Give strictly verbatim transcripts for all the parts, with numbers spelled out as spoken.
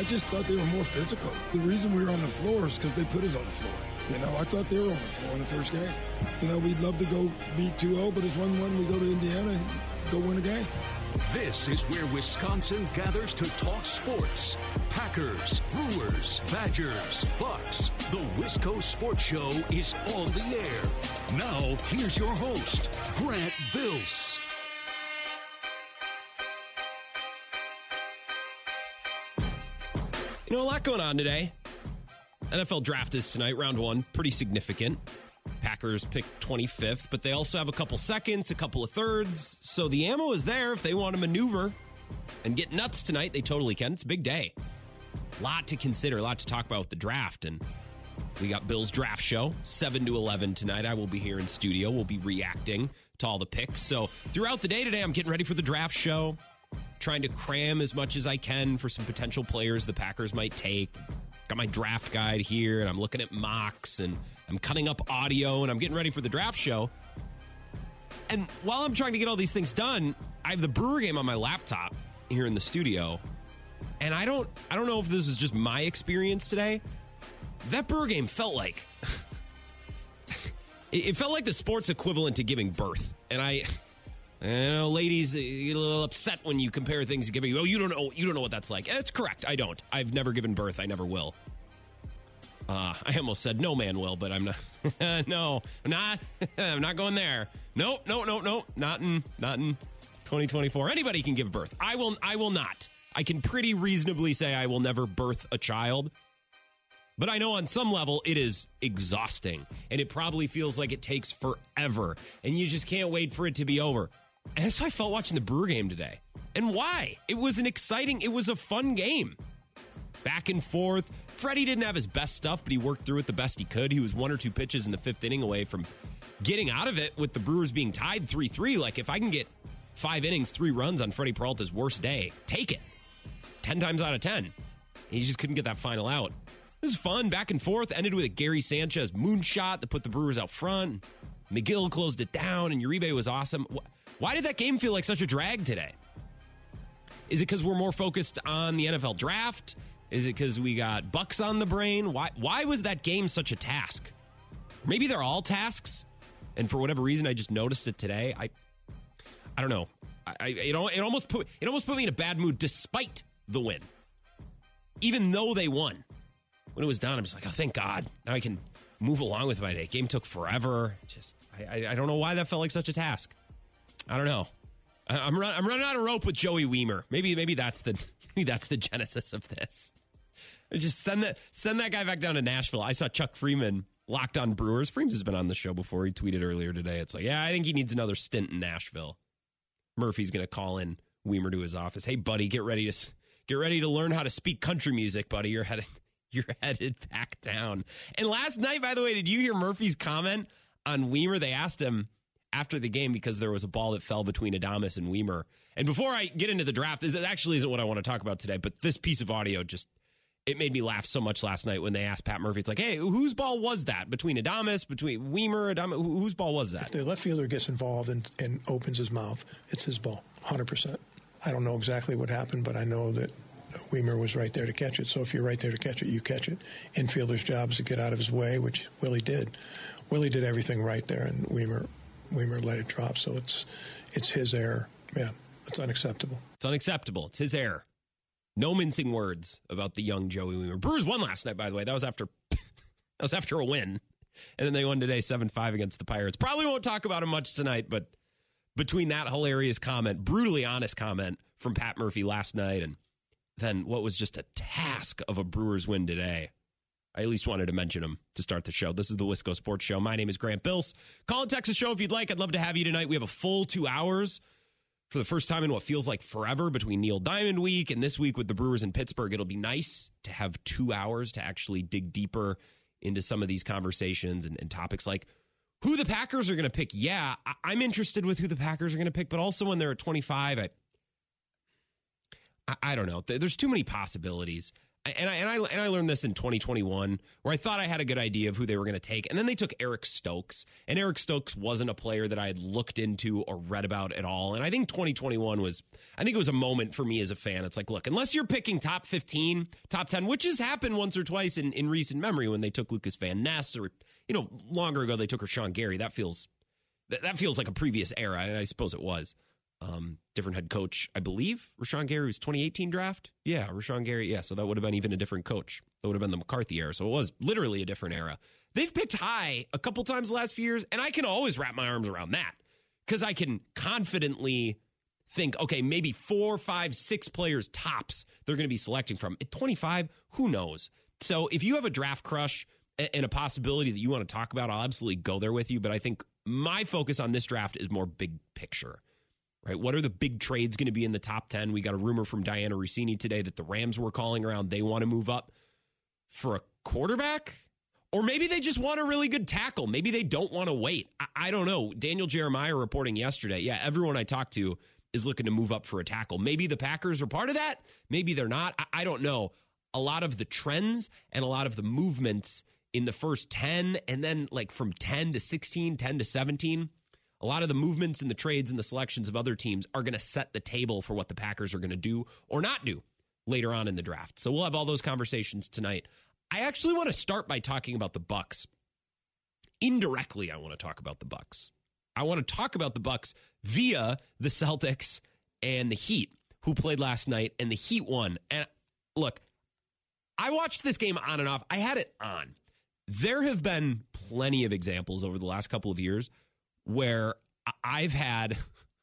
I just thought they were more physical. The reason we were on the floor is because they put us on the floor. You know, I thought they were on the floor in the first game. You know, we'd love to go beat two oh, but it's one one. We go to Indiana and go win a game. This is where Wisconsin gathers to talk sports. Packers, Brewers, Badgers, Bucks. The Wisco Sports Show is on the air. Now, here's your host, Grant Bilse. You know, a lot going on today. N F L draft is tonight, round one, pretty significant. Packers picked twenty-fifth, but they also have a couple seconds, a couple of thirds. So the ammo is there if they want to maneuver and get nuts tonight. They totally can. It's a big day. A lot to consider, a lot to talk about with the draft. And we got Bill's draft show, seven to eleven tonight. I will be here in studio. We'll be reacting to all the picks. So throughout the day today, I'm getting ready for the draft show, trying to cram as much as I can for some potential players the Packers might take. Got my draft guide here, and I'm looking at mocks, and I'm cutting up audio, and I'm getting ready for the draft show. And while I'm trying to get all these things done, I have the Brewer game on my laptop here in the studio. And I don't I don't know if this is just my experience today. That Brewer game felt like it felt like the sports equivalent to giving birth. And I I know ladies get a little upset when you compare things to giving. Oh, you don't know you don't know what that's like. It's correct. I don't. I've never given birth. I never will. Uh, I almost said no man will, but I'm not. no, I'm not. I'm not going there. No, no, no, no. Not in. Not in twenty twenty-four. Anybody can give birth. I will. I will not. I can pretty reasonably say I will never birth a child. But I know on some level it is exhausting, and it probably feels like it takes forever, and you just can't wait for it to be over. And that's how I felt watching the Brewer game today. And why? It was an exciting, it was a fun game. Back and forth. Freddie didn't have his best stuff, but he worked through it the best he could. He was one or two pitches in the fifth inning away from getting out of it with the Brewers being tied three three. Like, if I can get five innings, three runs on Freddie Peralta's worst day, take it. Ten times out of ten. He just couldn't get that final out. It was fun, back and forth. Ended with a Gary Sanchez moonshot that put the Brewers out front. McGill closed it down, and Uribe was awesome. Why did that game feel like such a drag today? Is it because we're more focused on the N F L draft? Is it because we got Bucks on the brain? Why Why was that game such a task? Maybe they're all tasks, and for whatever reason, I just noticed it today. I I don't know. I, I it, it almost put it almost put me in a bad mood despite the win, even though they won. When it was done, I'm just like, oh, thank God. Now I can move along with my day. Game took forever. Just I I, I don't know why that felt like such a task. I don't know. I, I'm run, I'm running out of rope with Joey Weimer. Maybe maybe that's the maybe that's the genesis of this. Just send that send that guy back down to Nashville. I saw Chuck Freeman, Locked on Brewers. Freeman has been on the show before. He tweeted earlier today. It's like, yeah, I think he needs another stint in Nashville. Murphy's going to call in Weimer to his office. Hey, buddy, get ready to get ready to learn how to speak country music, buddy. You're headed you're headed back down. And last night, by the way, did you hear Murphy's comment on Weimer? They asked him after the game because there was a ball that fell between Adames and Weimer. And before I get into the draft, this actually isn't what I want to talk about today, but this piece of audio just, it made me laugh so much last night when they asked Pat Murphy. It's like, hey, whose ball was that? Between Adames, between Weimer, Adames, whose ball was that? If the left fielder gets involved and, and opens his mouth, it's his ball, one hundred percent. I don't know exactly what happened, but I know that Weimer was right there to catch it. So if you're right there to catch it, you catch it. Infielder's job is to get out of his way, which Willie did. Willie did everything right there, and Weimer Weimer let it drop. So it's it's his error. Yeah, it's unacceptable. It's unacceptable. It's his error. No mincing words about the young Joey Weimer. Brewers won last night, by the way. That was after that was after a win. And then they won today seven five against the Pirates. Probably won't talk about him much tonight, but between that hilarious comment, brutally honest comment from Pat Murphy last night, and then what was just a task of a Brewers win today, I at least wanted to mention him to start the show. This is the Wisco Sports Show. My name is Grant Bilse. Call and text the show if you'd like. I'd love to have you tonight. We have a full two hours for the first time in what feels like forever between Neil Diamond Week and this week with the Brewers in Pittsburgh. It'll be nice to have two hours to actually dig deeper into some of these conversations and, and topics like who the Packers are going to pick. Yeah, I, I'm interested with who the Packers are going to pick, but also when they're at twenty-five, I, I, I don't know. There's too many possibilities. And I, and I and I learned this in twenty twenty-one, where I thought I had a good idea of who they were going to take, and then they took Eric Stokes, and Eric Stokes wasn't a player that I had looked into or read about at all. And I think twenty twenty-one was, I think it was a moment for me as a fan. It's like, look, unless you're picking top fifteen, top ten, which has happened once or twice in, in recent memory when they took Lucas Van Ness, or you know, longer ago they took Rashawn Gary. That feels that, that feels like a previous era, and I suppose it was. Um, different head coach, I believe. Rashawn Gary was twenty eighteen draft. Yeah, Rashawn Gary. Yeah, so that would have been even a different coach. That would have been the McCarthy era. So it was literally a different era. They've picked high a couple times the last few years, and I can always wrap my arms around that because I can confidently think, okay, maybe four, five, six players tops they're going to be selecting from. At twenty-five, who knows? So if you have a draft crush and a possibility that you want to talk about, I'll absolutely go there with you. But I think my focus on this draft is more big picture. Right? What are the big trades going to be in the top ten? We got a rumor from Diana Rossini today that the Rams were calling around. They want to move up for a quarterback, or maybe they just want a really good tackle. Maybe they don't want to wait. I, I don't know. Daniel Jeremiah reporting yesterday. Yeah, everyone I talked to is looking to move up for a tackle. Maybe the Packers are part of that. Maybe they're not. I, I don't know. A lot of the trends and a lot of the movements in the first ten, and then like from ten to sixteen, ten to seventeen, a lot of the movements and the trades and the selections of other teams are going to set the table for what the Packers are going to do or not do later on in the draft. So we'll have all those conversations tonight. I actually want to start by talking about the Bucs. Indirectly, I want to talk about the Bucs. I want to talk about the Bucs via the Celtics and the Heat, who played last night, and the Heat won. And look, I watched this game on and off. I had it on. There have been plenty of examples over the last couple of years where I've had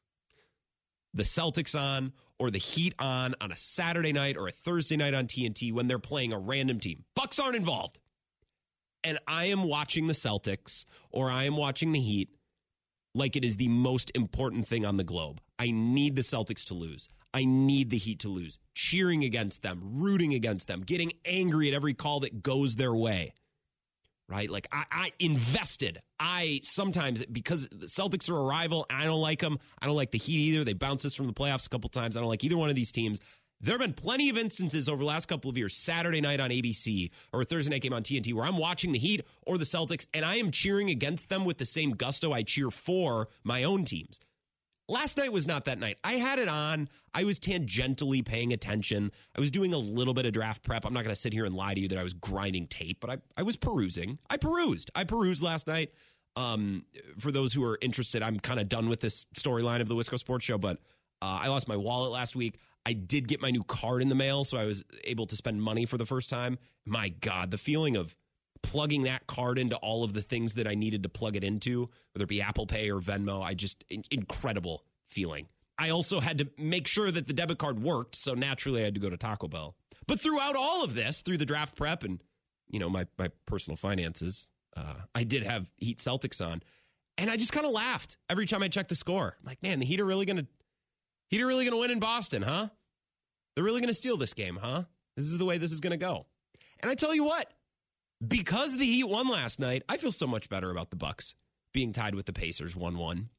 the Celtics on or the Heat on on a Saturday night or a Thursday night on T N T when they're playing a random team. Bucks aren't involved. And I am watching the Celtics or I am watching the Heat like it is the most important thing on the globe. I need the Celtics to lose. I need the Heat to lose. Cheering against them, rooting against them, getting angry at every call that goes their way. Right? Like, I, I invested. I sometimes, because the Celtics are a rival, and I don't like them. I don't like the Heat either. They bounced us from the playoffs a couple times. I don't like either one of these teams. There have been plenty of instances over the last couple of years, Saturday night on A B C or a Thursday night game on T N T, where I'm watching the Heat or the Celtics, and I am cheering against them with the same gusto I cheer for my own teams. Last night was not that night. I had it on. I was tangentially paying attention. I was doing a little bit of draft prep. I'm not going to sit here and lie to you that I was grinding tape, but I, I was perusing. I perused. I perused last night. Um, for those who are interested, I'm kind of done with this storyline of the Wisco Sports Show, but uh, I lost my wallet last week. I did get my new card in the mail, so I was able to spend money for the first time. My God, the feeling of plugging that card into all of the things that I needed to plug it into, whether it be Apple Pay or Venmo, I just, in, incredible feeling. I also had to make sure that the debit card worked, so naturally I had to go to Taco Bell. But throughout all of this, through the draft prep and, you know, my, my personal finances, uh, I did have Heat Celtics on, and I just kind of laughed every time I checked the score. I'm like, man, the Heat are really going to, Heat are really going to win in Boston, huh? They're really going to steal this game, huh? This is the way this is going to go. And I tell you what, because the Heat won last night, I feel so much better about the Bucks being tied with the Pacers one one.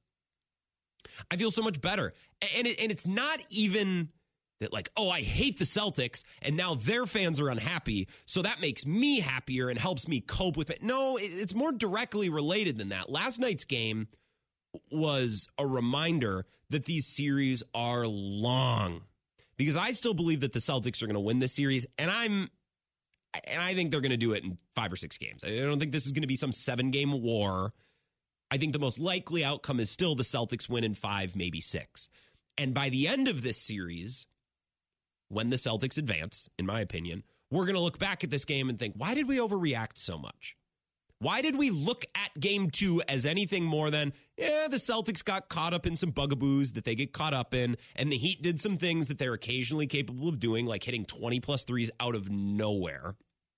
I feel so much better. And it, and it's not even that like, oh, I hate the Celtics and now their fans are unhappy, so that makes me happier and helps me cope with it. No, it, it's more directly related than that. Last night's game was a reminder that these series are long, because I still believe that the Celtics are going to win this series, and I'm And I think they're going to do it in five or six games. I don't think this is going to be some seven-game war. I think the most likely outcome is still the Celtics win in five, maybe six. And by the end of this series, when the Celtics advance, in my opinion, we're going to look back at this game and think, why did we overreact so much? Why did we look at game two as anything more than, yeah, the Celtics got caught up in some bugaboos that they get caught up in, and the Heat did some things that they're occasionally capable of doing, like hitting twenty-plus threes out of nowhere,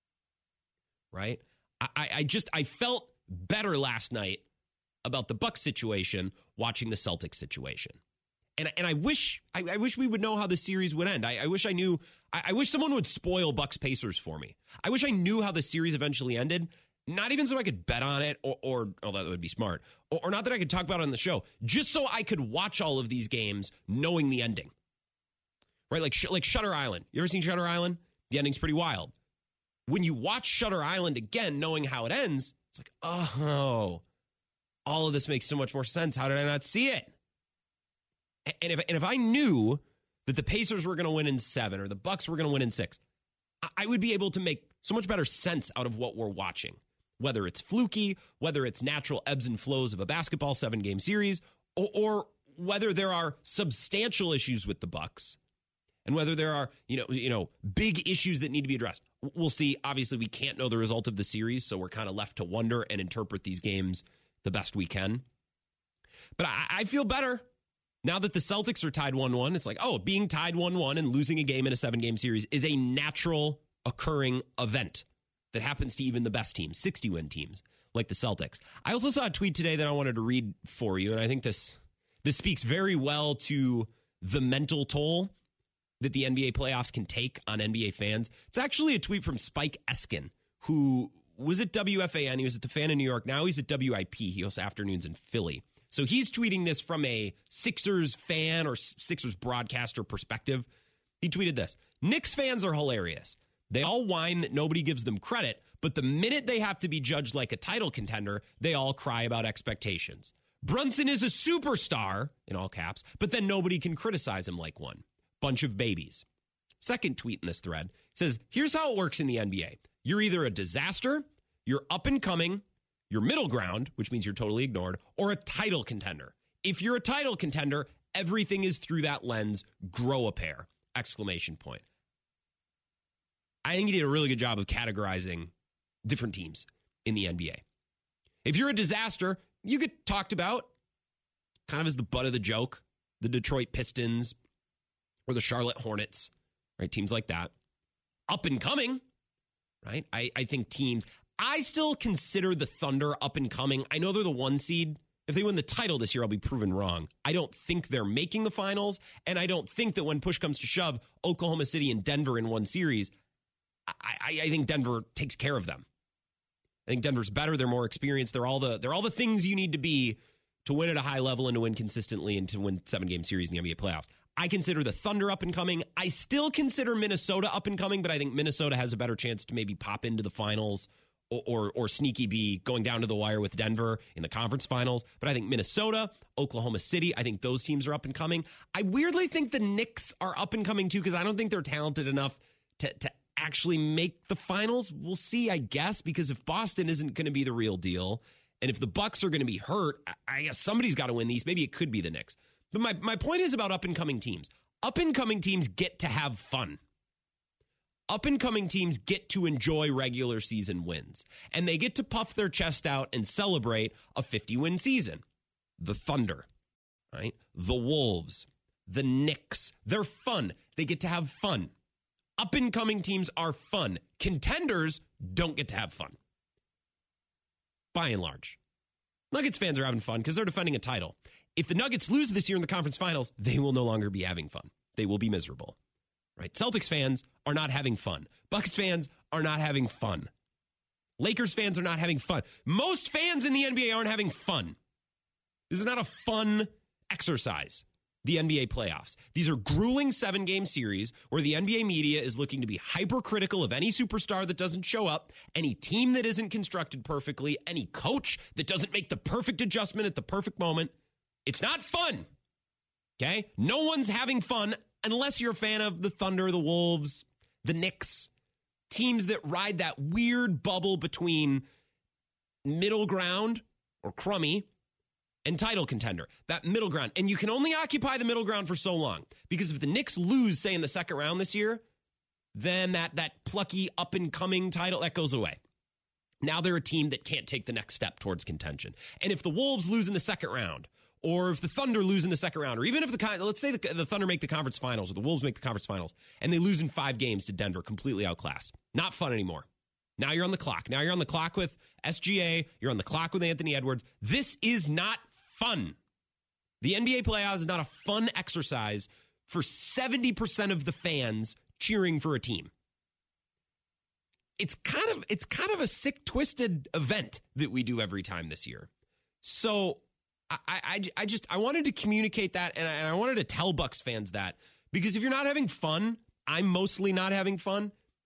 right? I, I just, I felt better last night about the Bucks situation watching the Celtics situation. And, and I wish I, I wish we would know how the series would end. I, I wish I knew, I, I wish someone would spoil Bucks Pacers for me. I wish I knew how the series eventually ended. Not even so I could bet on it, or, or oh, that would be smart, or, or not that I could talk about it on the show, just so I could watch all of these games knowing the ending. Right? Like, like Shutter Island. You ever seen Shutter Island? The ending's pretty wild. When you watch Shutter Island again, knowing how it ends, it's like, oh, all of this makes so much more sense. How did I not see it? And if and if I knew that the Pacers were going to win in seven or the Bucks were going to win in six, I would be able to make so much better sense out of what we're watching, whether it's fluky, whether it's natural ebbs and flows of a basketball seven-game series, or, or whether there are substantial issues with the Bucks, and whether there are, you know, you know, big issues that need to be addressed. We'll see. Obviously, we can't know the result of the series, so we're kind of left to wonder and interpret these games the best we can. But I, I feel better. Now that the Celtics are tied one one, it's like, oh, being tied one one and losing a game in a seven-game series is a natural occurring event that happens to even the best teams, sixty-win teams like the Celtics. I also saw a tweet today that I wanted to read for you, and I think this this speaks very well to the mental toll that the N B A playoffs can take on N B A fans. It's actually a tweet from Spike Eskin, who was at W F A N. He was at the Fan in New York. Now he's at W I P. He hosts afternoons in Philly. So he's tweeting this from a Sixers fan or Sixers broadcaster perspective. He tweeted this: Knicks fans are hilarious. They all whine that nobody gives them credit, but the minute they have to be judged like a title contender, they all cry about expectations. Brunson is a superstar, in all caps, but then nobody can criticize him like one. Bunch of babies. Second tweet in this thread says, here's how it works in the N B A. You're either a disaster, you're up and coming, you're middle ground, which means you're totally ignored, or a title contender. If you're a title contender, everything is through that lens. Grow a pair. Exclamation point. I think he did a really good job of categorizing different teams in the N B A. If you're a disaster, you get talked about kind of as the butt of the joke. The Detroit Pistons or the Charlotte Hornets, right? Teams like that. Up and coming, right? I, I think teams, I still consider the Thunder up and coming. I know they're the one seed. If they win the title this year, I'll be proven wrong. I don't think they're making the finals, and I don't think that when push comes to shove, Oklahoma City and Denver in one series, I, I, I think Denver takes care of them. I think Denver's better. They're more experienced. They're all the they're all the things you need to be to win at a high level and to win consistently and to win seven-game series in the N B A playoffs. I consider the Thunder up and coming. I still consider Minnesota up and coming, but I think Minnesota has a better chance to maybe pop into the finals or, or, or sneaky be going down to the wire with Denver in the conference finals. But I think Minnesota, Oklahoma City, I think those teams are up and coming. I weirdly think the Knicks are up and coming too because I don't think they're talented enough to, to actually make the finals. We'll see, I guess, because if Boston isn't going to be the real deal and if the Bucks are going to be hurt, I guess somebody's got to win these. Maybe it could be the Knicks. But my, my point is about up-and-coming teams. Up-and-coming teams get to have fun. Up-and-coming teams get to enjoy regular season wins. And they get to puff their chest out and celebrate a fifty-win season. The Thunder, right? The Wolves, the Knicks. They're fun. They get to have fun. Up-and-coming teams are fun. Contenders don't get to have fun. By and large. Nuggets fans are having fun because they're defending a title. If the Nuggets lose this year in the conference finals, they will no longer be having fun. They will be miserable, right? Celtics fans are not having fun. Bucks fans are not having fun. Lakers fans are not having fun. Most fans in the N B A aren't having fun. This is not a fun exercise, the N B A playoffs. These are grueling seven-game series where the N B A media is looking to be hypercritical of any superstar that doesn't show up, any team that isn't constructed perfectly, any coach that doesn't make the perfect adjustment at the perfect moment. It's not fun, okay? No one's having fun unless you're a fan of the Thunder, the Wolves, the Knicks, teams that ride that weird bubble between middle ground or crummy and title contender, that middle ground. And you can only occupy the middle ground for so long because if the Knicks lose, say, in the second round this year, then that, that plucky up-and-coming title, that goes away. Now they're a team that can't take the next step towards contention. And if the Wolves lose in the second round, or if the Thunder lose in the second round, or even if the, let's say the, the Thunder make the conference finals, or the Wolves make the conference finals, and they lose in five games to Denver, completely outclassed. Not fun anymore. Now you're on the clock. Now you're on the clock with S G A. You're on the clock with Anthony Edwards. This is not fun. The N B A playoffs is not a fun exercise for seventy percent of the fans cheering for a team. It's kind of, it's kind of a sick, twisted event that we do every time this year. So I, I, I just I wanted to communicate that, and I, and I wanted to tell Bucks fans that, because if you're not having fun, I'm mostly not having fun.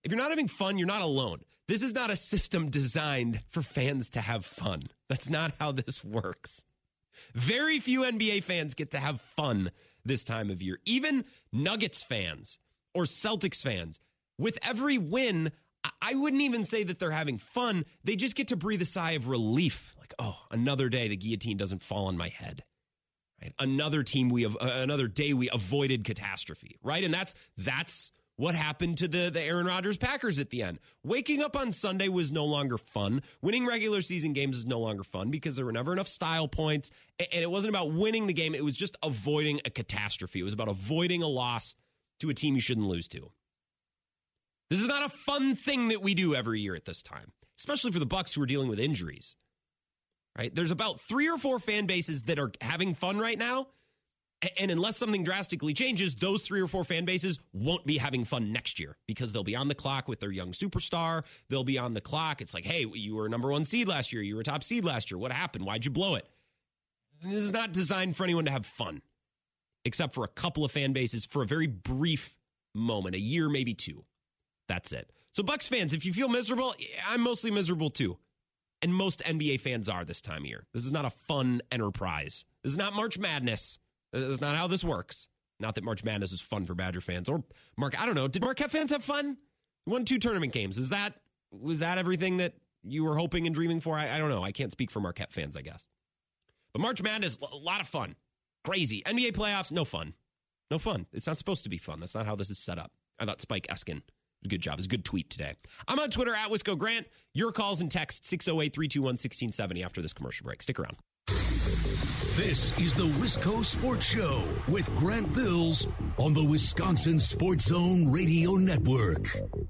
If you're not having fun, you're not alone. This is not a system designed for fans to have fun. That's not how this works. Very few N B A fans get to have fun this time of year. Even Nuggets fans or Celtics fans, with every win, I wouldn't even say that they're having fun. They just get to breathe a sigh of relief. Like, oh, another day the guillotine doesn't fall on my head. Right? Another team we have, uh, another day we avoided catastrophe. Right, and that's that's what happened to the the Aaron Rodgers Packers at the end. Waking up on Sunday was no longer fun. Winning regular season games was no longer fun because there were never enough style points, and it wasn't about winning the game. It was just avoiding a catastrophe. It was about avoiding a loss to a team you shouldn't lose to. This is not a fun thing that we do every year at this time, especially for the Bucs who are dealing with injuries. Right? There's about three or four fan bases that are having fun right now, and unless something drastically changes, those three or four fan bases won't be having fun next year because they'll be on the clock with their young superstar. They'll be on the clock. It's like, hey, you were a number one seed last year. You were a top seed last year. What happened? Why'd you blow it? This is not designed for anyone to have fun, except for a couple of fan bases for a very brief moment, a year, maybe two. That's it. So Bucs fans, if you feel miserable, I'm mostly miserable too. And most N B A fans are this time of year. This is not a fun enterprise. This is not March Madness. This is not how this works. Not that March Madness is fun for Badger fans. Or, Mark, I don't know. Did Marquette fans have fun? Won two tournament games. Is that, was that everything that you were hoping and dreaming for? I, I don't know. I can't speak for Marquette fans, I guess. But March Madness, a lot of fun. Crazy. N B A playoffs, no fun. No fun. It's not supposed to be fun. That's not how this is set up. I thought Spike Eskin did a good job. It was a good tweet today. I'm on Twitter at Wisco Grant. Your calls and texts six oh eight, three two one, one six seven oh after this commercial break. Stick around. This is the Wisco Sports Show with Grant Bills on the Wisconsin Sports Zone Radio Network.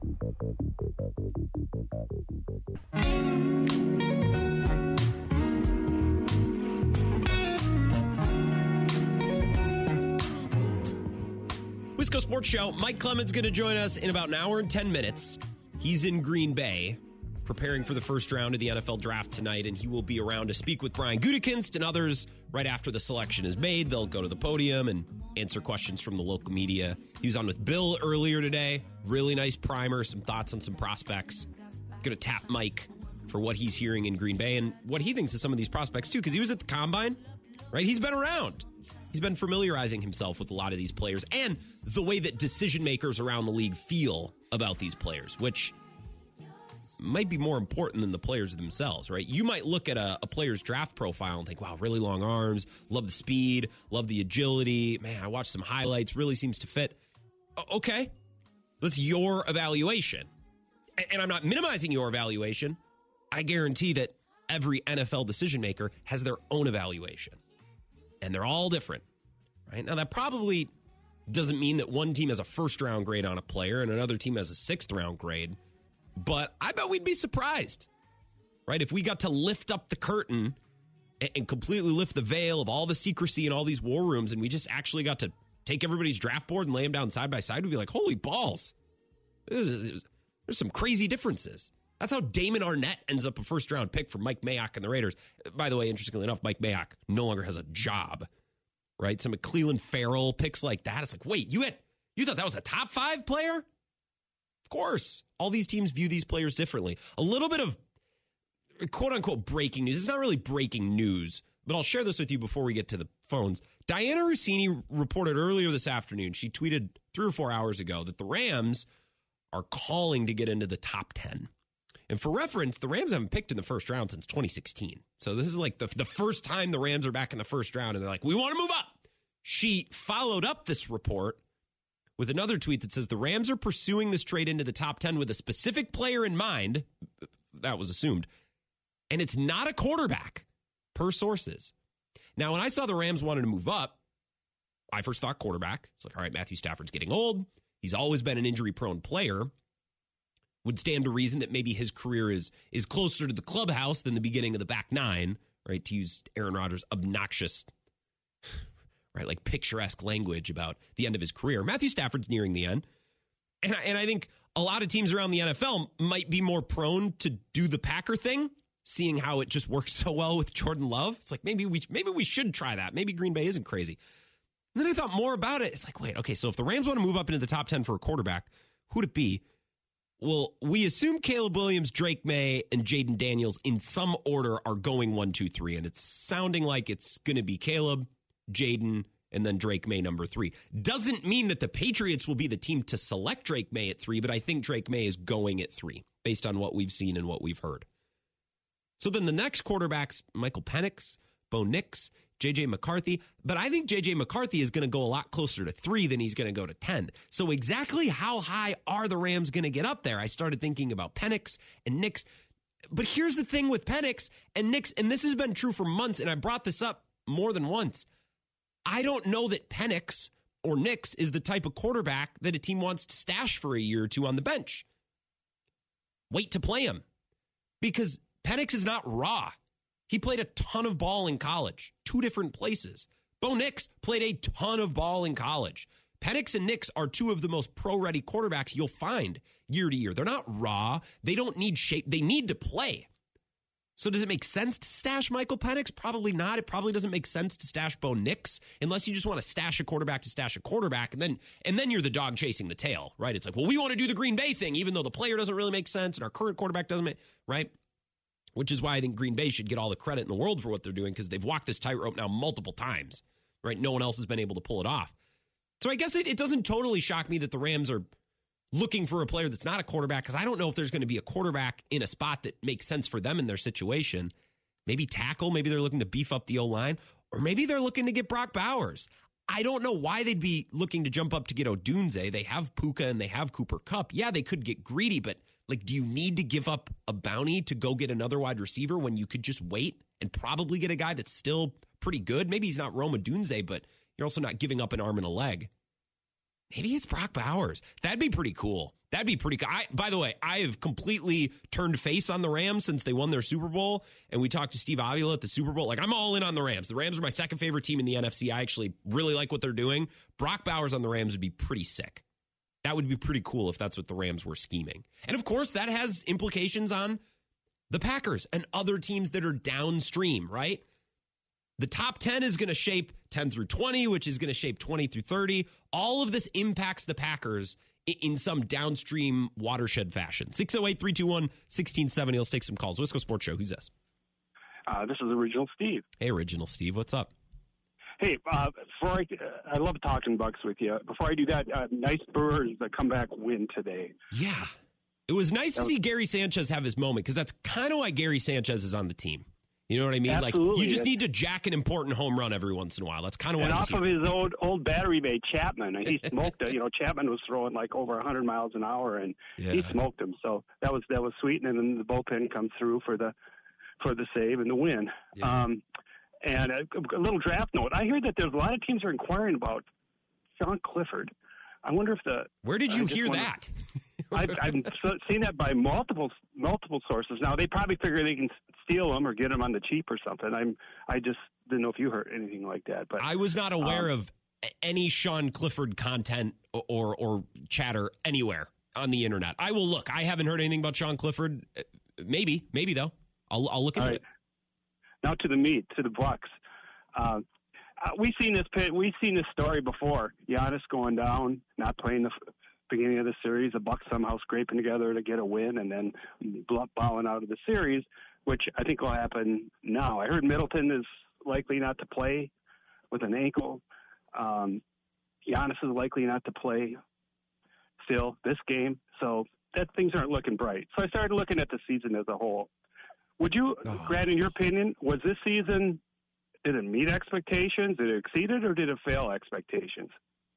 Wisco Sports Show. Mike Clemens going to join us in about an hour and ten minutes. He's in Green Bay, preparing for the first round of the N F L draft tonight, and he will be around to speak with Brian Gutekunst and others right after the selection is made. They'll go to the podium and answer questions from the local media. He was on with Bill earlier today. Really nice primer, some thoughts on some prospects. Going to tap Mike for what he's hearing in Green Bay and what he thinks of some of these prospects, too, because he was at the Combine, right? He's been around. He's been familiarizing himself with a lot of these players and the way that decision makers around the league feel about these players, which might be more important than the players themselves, right? You might look at a, a player's draft profile and think, wow, really long arms, love the speed, love the agility. Man, I watched some highlights, really seems to fit. Okay, that's your evaluation. And I'm not minimizing your evaluation. I guarantee that every N F L decision maker has their own evaluation. And they're all different, right? Now, that probably doesn't mean that one team has a first-round grade on a player and another team has a sixth-round grade. But I bet we'd be surprised, right? If we got to lift up the curtain and, and completely lift the veil of all the secrecy in all these war rooms and we just actually got to take everybody's draft board and lay them down side by side, we'd be like, holy balls. This is, there's some crazy differences. That's how Damon Arnett ends up a first-round pick for Mike Mayock and the Raiders. By the way, interestingly enough, Mike Mayock no longer has a job, right? Some of Cleveland Farrell picks like that. It's like, wait, you had you thought that was a top five player? Of course. All these teams view these players differently. A little bit of quote-unquote breaking news. It's not really breaking news, but I'll share this with you before we get to the phones. Diana Rossini reported earlier this afternoon, she tweeted three or four hours ago, that the Rams are calling to get into the top ten. And for reference, the Rams haven't picked in the first round since twenty sixteen. So this is like the, the first time the Rams are back in the first round, and they're like, we want to move up. She followed up this report with another tweet that says the Rams are pursuing this trade into the top ten with a specific player in mind. That was assumed. And it's not a quarterback, per sources. Now, when I saw the Rams wanted to move up, I first thought quarterback. It's like, all right, Matthew Stafford's getting old. He's always been an injury-prone player. Would stand to reason that maybe his career is is closer to the clubhouse than the beginning of the back nine, right? To use Aaron Rodgers' obnoxious, right, like picturesque language about the end of his career. Matthew Stafford's nearing the end. And I, and I think a lot of teams around the N F L might be more prone to do the Packer thing, seeing how it just worked so well with Jordan Love. It's like, maybe we maybe we should try that. Maybe Green Bay isn't crazy. And then I thought more about it. It's like, wait, okay, so if the Rams want to move up into the top ten for a quarterback, who'd it be? well, we assume Caleb Williams, Drake May, and Jaden Daniels in some order are going one, two, three, and it's sounding like it's going to be Caleb, Jaden, and then Drake May number three. Doesn't mean that the Patriots will be the team to select Drake May at three, but I think Drake May is going at three based on what we've seen and what we've heard. So then the next quarterbacks, Michael Penix, Bo Nix, J J McCarthy, but I think J J McCarthy is going to go a lot closer to three than he's going to go to ten. So exactly how high are the Rams going to get up there? I started thinking about Penix and Nix. But here's the thing with Penix and Nix, and this has been true for months, and I brought this up more than once. I don't know that Penix or Nix is the type of quarterback that a team wants to stash for a year or two on the bench. Wait to play him. Because Penix is not raw. He played a ton of ball in college, two different places. Bo Nix played a ton of ball in college. Penix and Nix are two of the most pro-ready quarterbacks you'll find year to year. They're not raw. They don't need shape. They need to play. So does it make sense to stash Michael Penix? Probably not. It probably doesn't make sense to stash Bo Nix unless you just want to stash a quarterback to stash a quarterback, and then and then you're the dog chasing the tail, right? It's like, well, we want to do the Green Bay thing, even though the player doesn't really make sense and our current quarterback doesn't make, right? Which is why I think Green Bay should get all the credit in the world for what they're doing, because they've walked this tightrope now multiple times, right? No one else has been able to pull it off. So I guess it, it doesn't totally shock me that the Rams are looking for a player that's not a quarterback, because I don't know if there's going to be a quarterback in a spot that makes sense for them in their situation. Maybe tackle, maybe they're looking to beef up the O-line, or maybe they're looking to get Brock Bowers. I don't know why they'd be looking to jump up to get Odunze. They have Puka and they have Cooper Kupp. Yeah, they could get greedy, but like, do you need to give up a bounty to go get another wide receiver when you could just wait and probably get a guy that's still pretty good? Maybe he's not Rome Odunze, but you're also not giving up an arm and a leg. Maybe it's Brock Bowers. That'd be pretty cool. That'd be pretty cool. I, by the way, I have completely turned face on the Rams since they won their Super Bowl, and we talked to Steve Avila at the Super Bowl. Like, I'm all in on the Rams. The Rams are my second favorite team in the N F C. I actually really like what they're doing. Brock Bowers on the Rams would be pretty sick. That would be pretty cool if that's what the Rams were scheming. And, of course, that has implications on the Packers and other teams that are downstream, right? The top ten is going to shape ten through twenty, which is going to shape twenty through thirty. All of this impacts the Packers in some downstream watershed fashion. six oh eight, three two one, one six seven zero. Let's take some calls. Wisco Sports Show. Who's this? Uh, this is Original Steve. Hey, Original Steve. What's up? Hey, uh, before I, uh, I love talking Bucks with you. Before I do that, uh, nice Brewers a comeback win today. Yeah. It was nice to see Gary Sanchez have his moment, because that's kind of why Gary Sanchez is on the team. You know what I mean? Absolutely. Like, you just need to jack an important home run every once in a while. That's kind of why. And he's off here. of his old old battery mate Chapman, he smoked it. You know, Chapman was throwing like over one hundred miles an hour, and Yeah. he smoked him. So that was that was sweet. And then the bullpen comes through for the for the save and the win. Yeah. Um, and a, a little draft note: I hear that there's a lot of teams are inquiring about Sean Clifford. I wonder if the Where did you I just hear wonder- that? I've, I've seen that by multiple multiple sources. Now they probably figure they can steal them or get them on the cheap or something. I'm I just didn't know if you heard anything like that. But I was not aware um, of any Sean Clifford content or, or or chatter anywhere on the internet. I will look. I haven't heard anything about Sean Clifford. Maybe, maybe though. I'll I'll look into all right. it. Now to the meat, to the Bucks. Uh, uh, we've seen this we've seen this story before. Giannis going down, not playing the f- beginning of the series, the Bucks somehow scraping together to get a win, and then bowing out of the series, which I think will happen now. I heard Middleton is likely not to play with an ankle. Um, Giannis is likely not to play still this game, so that things aren't looking bright. So I started looking at the season as a whole. Would you, Oh. Grant, in your opinion, was this season, did it meet expectations, did it exceed it, or did it fail expectations?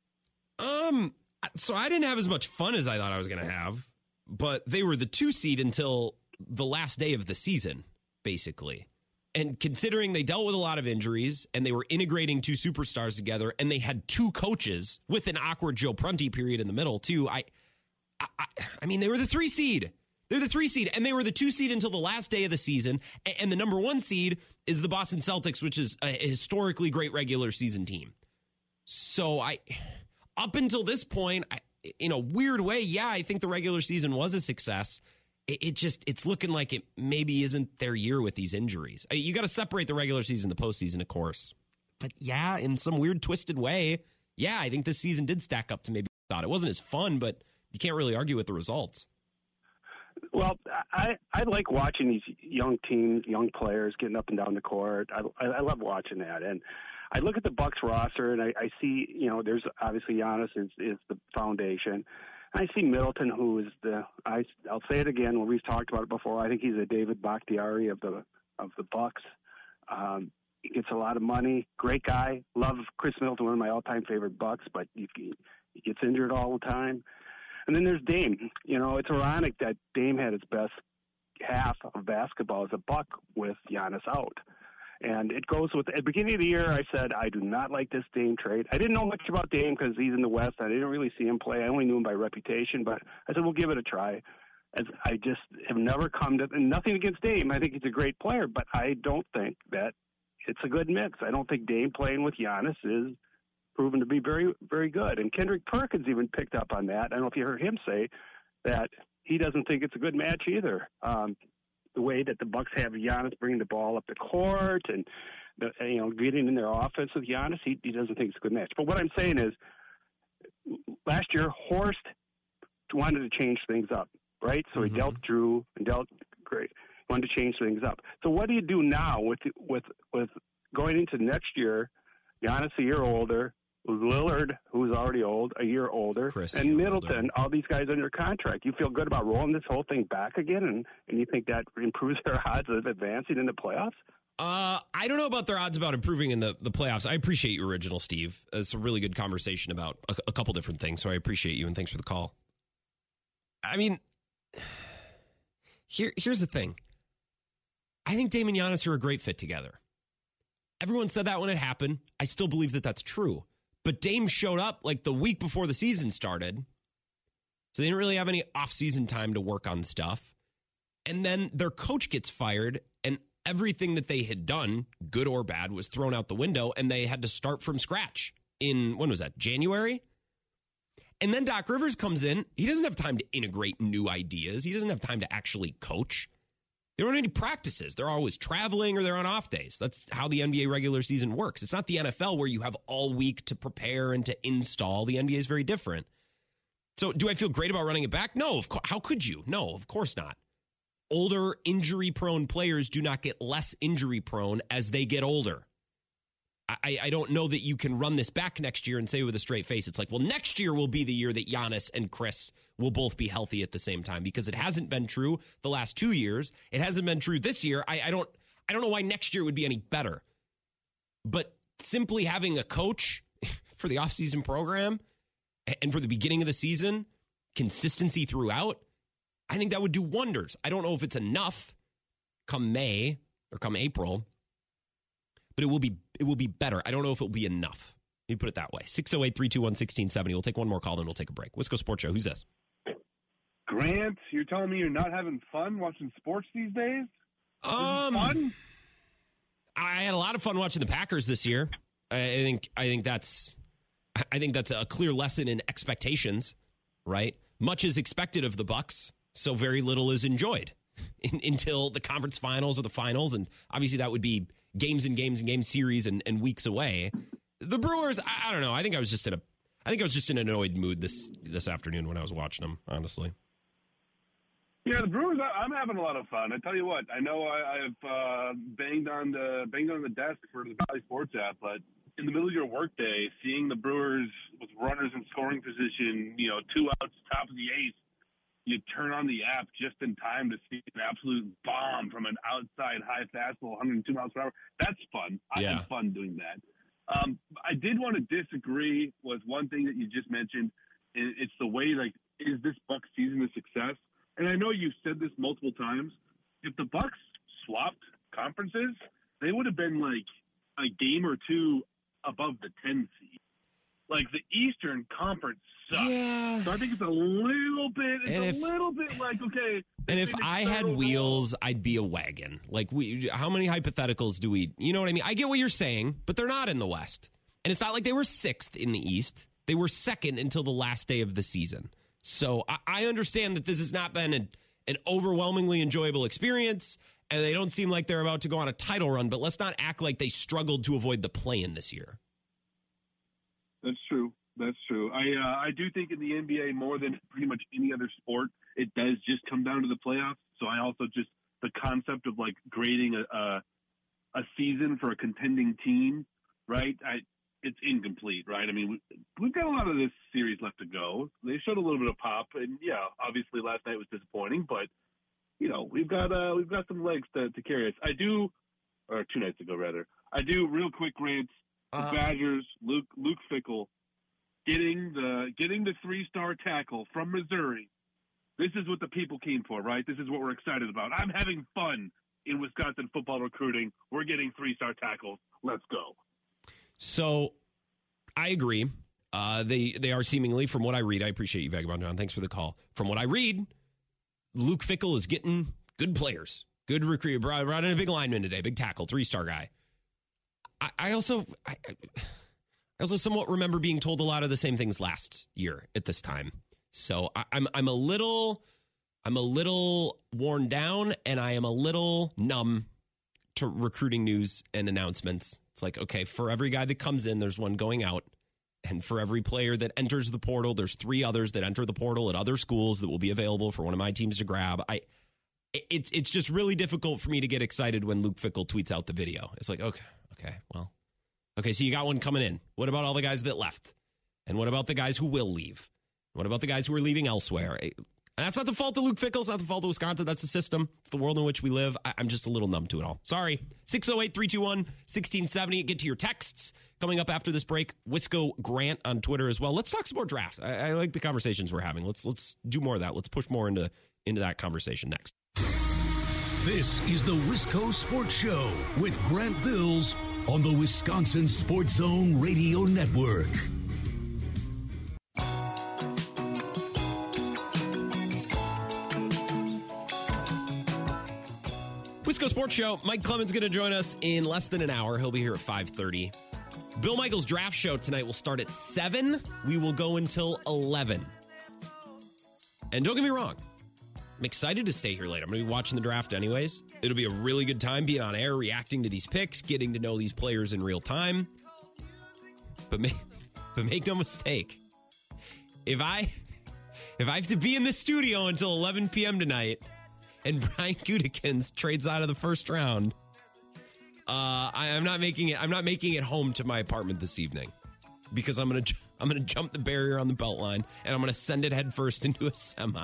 Um, so I didn't have as much fun as I thought I was going to have, but they were the two seed until the last day of the season, basically. And considering they dealt with a lot of injuries and they were integrating two superstars together and they had two coaches with an awkward Joe Prunty period in the middle too, I, I, I mean, they were the three seed. They're the three seed, and they were the two seed until the last day of the season. And the number one seed is the Boston Celtics, which is a historically great regular season team. So I, up until this point, I, in a weird way, yeah, I think the regular season was a success. It, it just, it's looking like it maybe isn't their year with these injuries. You got to separate the regular season, the postseason, of course. But yeah, in some weird twisted way, yeah, I think this season did stack up to maybe thought. It wasn't as fun, but you can't really argue with the results. Well, I, I like watching these young teams, young players getting up and down the court. I, I, I love watching that. And I look at the Bucks roster, and I, I see, you know, there's obviously Giannis is, is the foundation. I see Middleton, who is the, I, I'll say it again when we've talked about it before, I think he's a David Bakhtiari of the of the Bucks. Um, he gets a lot of money. Great guy. Love Chris Middleton, one of my all-time favorite Bucks, but he, he gets injured all the time. And then there's Dame. You know, it's ironic that Dame had his best half of basketball as a Buck with Giannis out. And it goes with, at the beginning of the year, I said, I do not like this Dame trade. I didn't know much about Dame because he's in the West. I didn't really see him play. I only knew him by reputation, but I said, we'll give it a try. As I just have never come to, and nothing against Dame. I think he's a great player, but I don't think that it's a good mix. I don't think Dame playing with Giannis is proven to be very, very good. And Kendrick Perkins even picked up on that. I don't know if you heard him say that he doesn't think it's a good match either. Um, the way that the Bucks have Giannis bringing the ball up the court and the, you know getting in their offense with Giannis, he, he doesn't think it's a good match. But what I'm saying is, last year Horst wanted to change things up, right? So mm-hmm. he dealt Drew and dealt great. He wanted to change things up. So what do you do now with with with going into next year? Giannis a year older, Lillard, who's already old, a year older, Chris, and Middleton, older. all these guys under contract. You feel good about rolling this whole thing back again, and, and you think that improves their odds of advancing in the playoffs? Uh, I don't know about their odds about improving in the, the playoffs. I appreciate your original, Steve. It's a really good conversation about a, a couple different things, so I appreciate you, and thanks for the call. I mean, here here's the thing. I think Dame and Giannis are a great fit together. Everyone said that when it happened. I still believe that that's true. But Dame showed up like the week before the season started. So they didn't really have any off-season time to work on stuff. And then their coach gets fired, and everything that they had done, good or bad, was thrown out the window, and they had to start from scratch in, when was that, January? And then Doc Rivers comes in. He doesn't have time to integrate new ideas. He doesn't have time to actually coach. They don't have any practices. They're always traveling or they're on off days. That's how the N B A regular season works. It's not the N F L where you have all week to prepare and to install. The N B A is very different. So do I feel great about running it back? No, of course. How could you? No, of course not. Older, injury-prone players do not get less injury-prone as they get older. I, I don't know that you can run this back next year and say with a straight face, it's like, well, next year will be the year that Giannis and Chris will both be healthy at the same time, because it hasn't been true the last two years. It hasn't been true this year. I, I don't I don't know why next year would be any better. But simply having a coach for the offseason program and for the beginning of the season, consistency throughout, I think that would do wonders. I don't know if it's enough come May or come April, but it will be it will be better. I don't know if it will be enough. Let me put it that way. six oh eight, three two one, one six seven oh. We'll take one more call, then we'll take a break. Wisco Sports Show. Who's this? Grant, you're telling me you're not having fun watching sports these days? Um, fun? I had a lot of fun watching the Packers this year. I think I think that's I think that's a clear lesson in expectations, right? Much is expected of the Bucks, so very little is enjoyed in, until the conference finals or the finals, and obviously that would be games and games and game series and, and weeks away. The Brewers, I, I don't know. I think I was just in a, I think I was just in an annoyed mood this this afternoon when I was watching them. Honestly. Yeah, the Brewers. I, I'm having a lot of fun. I tell you what. I know I, I've uh, banged on the banged on the desk for the Valley Sports app, but in the middle of your workday, seeing the Brewers with runners in scoring position, you know, two outs, top of the eighth, you turn on the app just in time to see an absolute bomb from an outside high fastball, one hundred two miles per hour. That's fun. I yeah. had fun doing that. Um, I did want to disagree with one thing that you just mentioned. It's the way, like, is this Bucs season a success? And I know you've said this multiple times. If the Bucs swapped conferences, they would have been like a game or two above the ten seed. Like, the Eastern Conference sucks. Yeah. So I think it's a little bit, it's and a if, little bit like, okay. And if I had wheels, I'd be a wagon. Like, we, how many hypotheticals do we, you know what I mean? I get what you're saying, but they're not in the West. And it's not like they were sixth in the East. They were second until the last day of the season. So I, I understand that this has not been an, an overwhelmingly enjoyable experience, and they don't seem like they're about to go on a title run, but let's not act like they struggled to avoid the play-in this year. That's true. That's true. I uh, I do think in the N B A more than pretty much any other sport, it does just come down to the playoffs. So I also just the concept of like grading a a, a season for a contending team, right? I it's incomplete, right? I mean, we, we've got a lot of this series left to go. They showed a little bit of pop, and yeah, obviously last night was disappointing, but you know we've got uh, we've got some legs to, to carry us. I do, or two nights ago rather. I do real quick rants. The uh-huh. Badgers, Luke Luke Fickell, getting the getting the three star tackle from Missouri. This is what the people came for, right? This is what we're excited about. I'm having fun in Wisconsin football recruiting. We're getting three star tackles. Let's go. So, I agree. Uh, they they are seemingly, from what I read, I appreciate you, Vagabond John. Thanks for the call. From what I read, Luke Fickell is getting good players, good recruit. Brought in a big lineman today, big tackle, three star guy. I, I also I, I also somewhat remember being told a lot of the same things last year at this time. So I, I'm I'm a little I'm a little worn down, and I am a little numb to recruiting news and announcements. It's like, okay, for every guy that comes in, there's one going out. And for every player that enters the portal, there's three others that enter the portal at other schools that will be available for one of my teams to grab. I, it's it's just really difficult for me to get excited when Luke Fickell tweets out the video. It's like, okay, okay, well, okay, so you got one coming in. What about all the guys that left? And what about the guys who will leave? What about the guys who are leaving elsewhere? And that's not the fault of Luke Fickell. It's not the fault of Wisconsin. That's the system. It's the world in which we live. I, I'm just a little numb to it all. Sorry. six oh eight, three two one, one six seven oh. Get to your texts. Coming up after this break, Wisco Grant on Twitter as well. Let's talk some more draft. I, I like the conversations we're having. Let's let's do more of that. Let's push more into, into that conversation next. This is the Wisco Sports Show with Grant Bills on the Wisconsin Sports Zone Radio Network. Wisco Sports Show. Mike Clemens going to join us in less than an hour. He'll be here at five thirty. Bill Michaels' draft show tonight will start at seven. We will go until eleven. And don't get me wrong, I'm excited to stay here late. I'm going to be watching the draft anyways. It'll be a really good time being on air, reacting to these picks, getting to know these players in real time. But make, but make no mistake, if I if I have to be in the studio until eleven p.m. tonight, and Brian Gutekunst trades out of the first round, uh, I, I'm not making it. I'm not making it home to my apartment this evening, because I'm gonna I'm gonna jump the barrier on the belt line, and I'm gonna send it headfirst into a semi.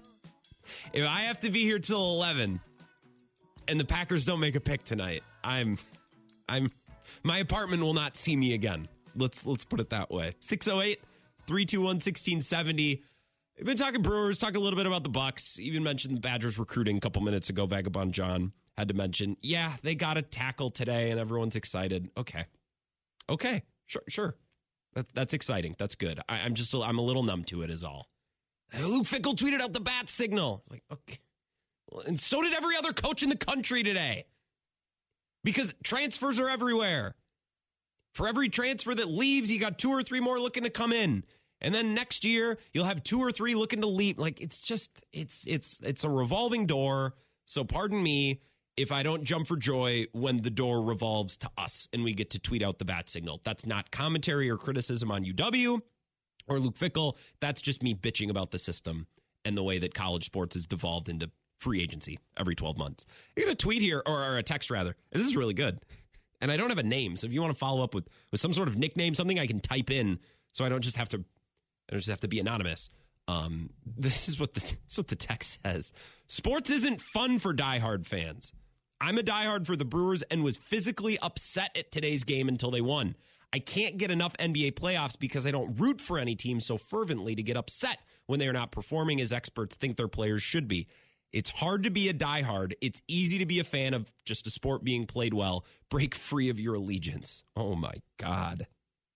If I have to be here till eleven, and the Packers don't make a pick tonight, I'm I'm my apartment will not see me again. Let's let's put it that way. six oh eight, three two one, one six seven oh. We've been talking Brewers, talking a little bit about the Bucks. Even mentioned the Badgers recruiting a couple minutes ago. Vagabond John had to mention, yeah, they got a tackle today, and everyone's excited. Okay, okay, sure, sure. That, that's exciting. That's good. I, I'm just, a, I'm a little numb to it, is all. Luke Fickell tweeted out the bat signal. It's like, okay, well, and so did every other coach in the country today, because transfers are everywhere. For every transfer that leaves, you got two or three more looking to come in. And then next year, you'll have two or three looking to leave. Like, it's just, it's it's it's a revolving door. So pardon me if I don't jump for joy when the door revolves to us and we get to tweet out the bat signal. That's not commentary or criticism on U W or Luke Fickell. That's just me bitching about the system and the way that college sports has devolved into free agency every twelve months. I got a tweet here, or, or a text rather. This is really good. And I don't have a name, so if you want to follow up with, with some sort of nickname, something I can type in so I don't just have to I just have to be anonymous. Um, this is what the this is what the text says. Sports isn't fun for diehard fans. I'm a diehard for the Brewers and was physically upset at today's game until they won. I can't get enough N B A playoffs because I don't root for any team so fervently to get upset when they are not performing as experts think their players should be. It's hard to be a diehard. It's easy to be a fan of just a sport being played well. Break free of your allegiance. Oh, my God.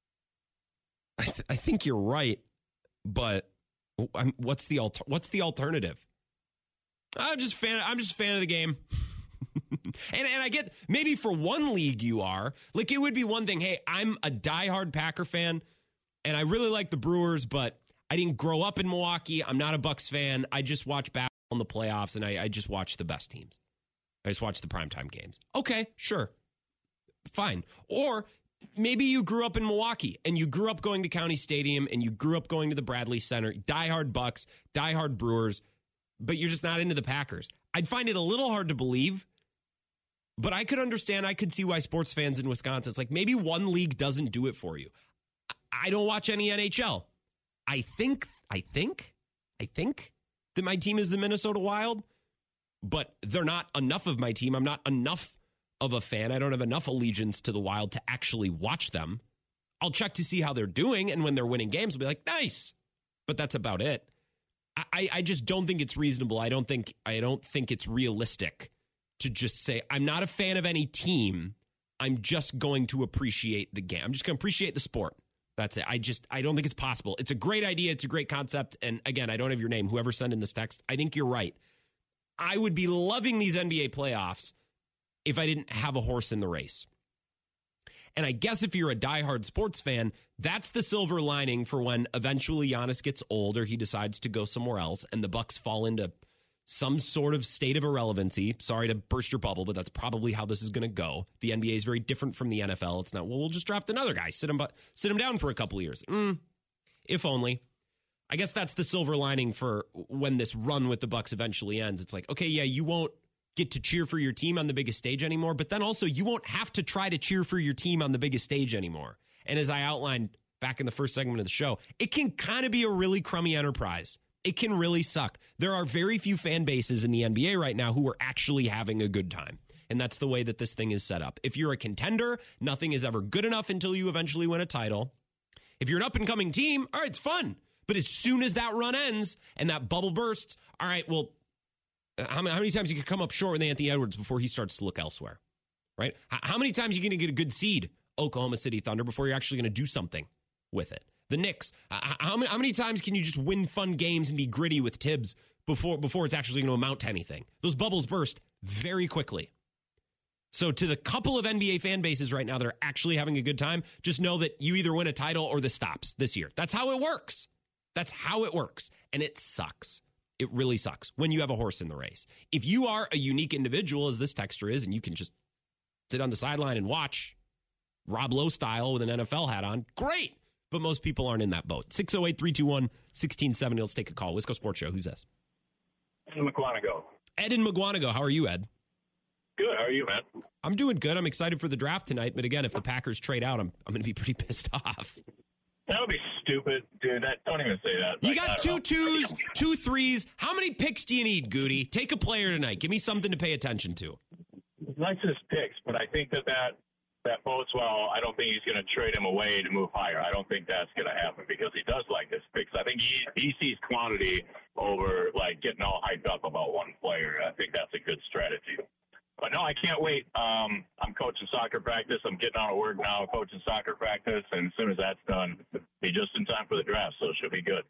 I, th- I think you're right. But I'm, what's the alter- what's the alternative? I'm just fan. I'm just a fan of the game, and and I get maybe for one league you are like it would be one thing. Hey, I'm a diehard Packer fan, and I really like the Brewers, but I didn't grow up in Milwaukee. I'm not a Bucks fan. I just watch basketball in the playoffs, and I, I just watch the best teams. I just watch the primetime games. Okay, sure, fine. Or maybe you grew up in Milwaukee and you grew up going to County Stadium and you grew up going to the Bradley Center, diehard Bucks, diehard Brewers, but you're just not into the Packers. I'd find it a little hard to believe, but I could understand, I could see why sports fans in Wisconsin, it's like maybe one league doesn't do it for you. I don't watch any N H L. I think, I think, I think that my team is the Minnesota Wild, but they're not enough of my team. I'm not enough of a fan. I don't have enough allegiance to the Wild to actually watch them. I'll check to see how they're doing, and when they're winning games, I'll be like, nice. But that's about it. I, I just don't think it's reasonable. I don't think I don't think it's realistic to just say, I'm not a fan of any team. I'm just going to appreciate the game. I'm just going to appreciate the sport. That's it. I just, I don't think it's possible. It's a great idea. It's a great concept. And again, I don't have your name. Whoever sent in this text, I think you're right. I would be loving these N B A playoffs if I didn't have a horse in the race. And I guess if you're a diehard sports fan, that's the silver lining for when eventually Giannis gets old or he decides to go somewhere else and the Bucks fall into some sort of state of irrelevancy. Sorry to burst your bubble, but that's probably how this is going to go. The N B A is very different from the N F L. It's not, well, we'll just draft another guy, sit him, sit him down for a couple of years. Mm, if only. I guess that's the silver lining for when this run with the Bucks eventually ends. It's like, okay, yeah, you won't get to cheer for your team on the biggest stage anymore, but then also you won't have to try to cheer for your team on the biggest stage anymore. And as I outlined back in the first segment of the show, it can kind of be a really crummy enterprise. It can really suck. There are very few fan bases in the N B A right now who are actually having a good time. And that's the way that this thing is set up. If you're a contender, nothing is ever good enough until you eventually win a title. If you're an up-and-coming team, all right, it's fun. But as soon as that run ends and that bubble bursts, all right, well, How many, how many times you can come up short with Anthony Edwards before he starts to look elsewhere, right? How, how many times are you going to get a good seed, Oklahoma City Thunder, before you're actually going to do something with it? The Knicks, uh, how, many, how many times can you just win fun games and be gritty with Tibbs before, before it's actually going to amount to anything? Those bubbles burst very quickly. So to the couple of N B A fan bases right now that are actually having a good time, just know that you either win a title or this stops this year. That's how it works. That's how it works. And it sucks. It really sucks when you have a horse in the race. If you are a unique individual, as this texter is, and you can just sit on the sideline and watch Rob Lowe style with an N F L hat on, great. But most people aren't in that boat. six oh eight, three two one, one six seven oh. Let's take a call. Wisco Sports Show. Who's this? Ed in McGuanago. Ed in McGuanago. How are you, Ed? Good. How are you, man? I'm doing good. I'm excited for the draft tonight. But again, if the Packers trade out, I'm, I'm going to be pretty pissed off. That would be stupid, dude. That don't even say that. You like, got two twos, two threes. How many picks do you need, Goody? Take a player tonight. Give me something to pay attention to. It's nice as picks, but I think that that, that bodes well. I don't think he's going to trade him away to move higher. I don't think that's going to happen because he does like his picks. I think he, he sees quantity over, like, getting all hyped up about one player. I think that's a good strategy. But no, I can't wait. Um, I'm coaching soccer practice. I'm getting out of work now, coaching soccer practice. And as soon as that's done, be just in time for the draft. So it should be good.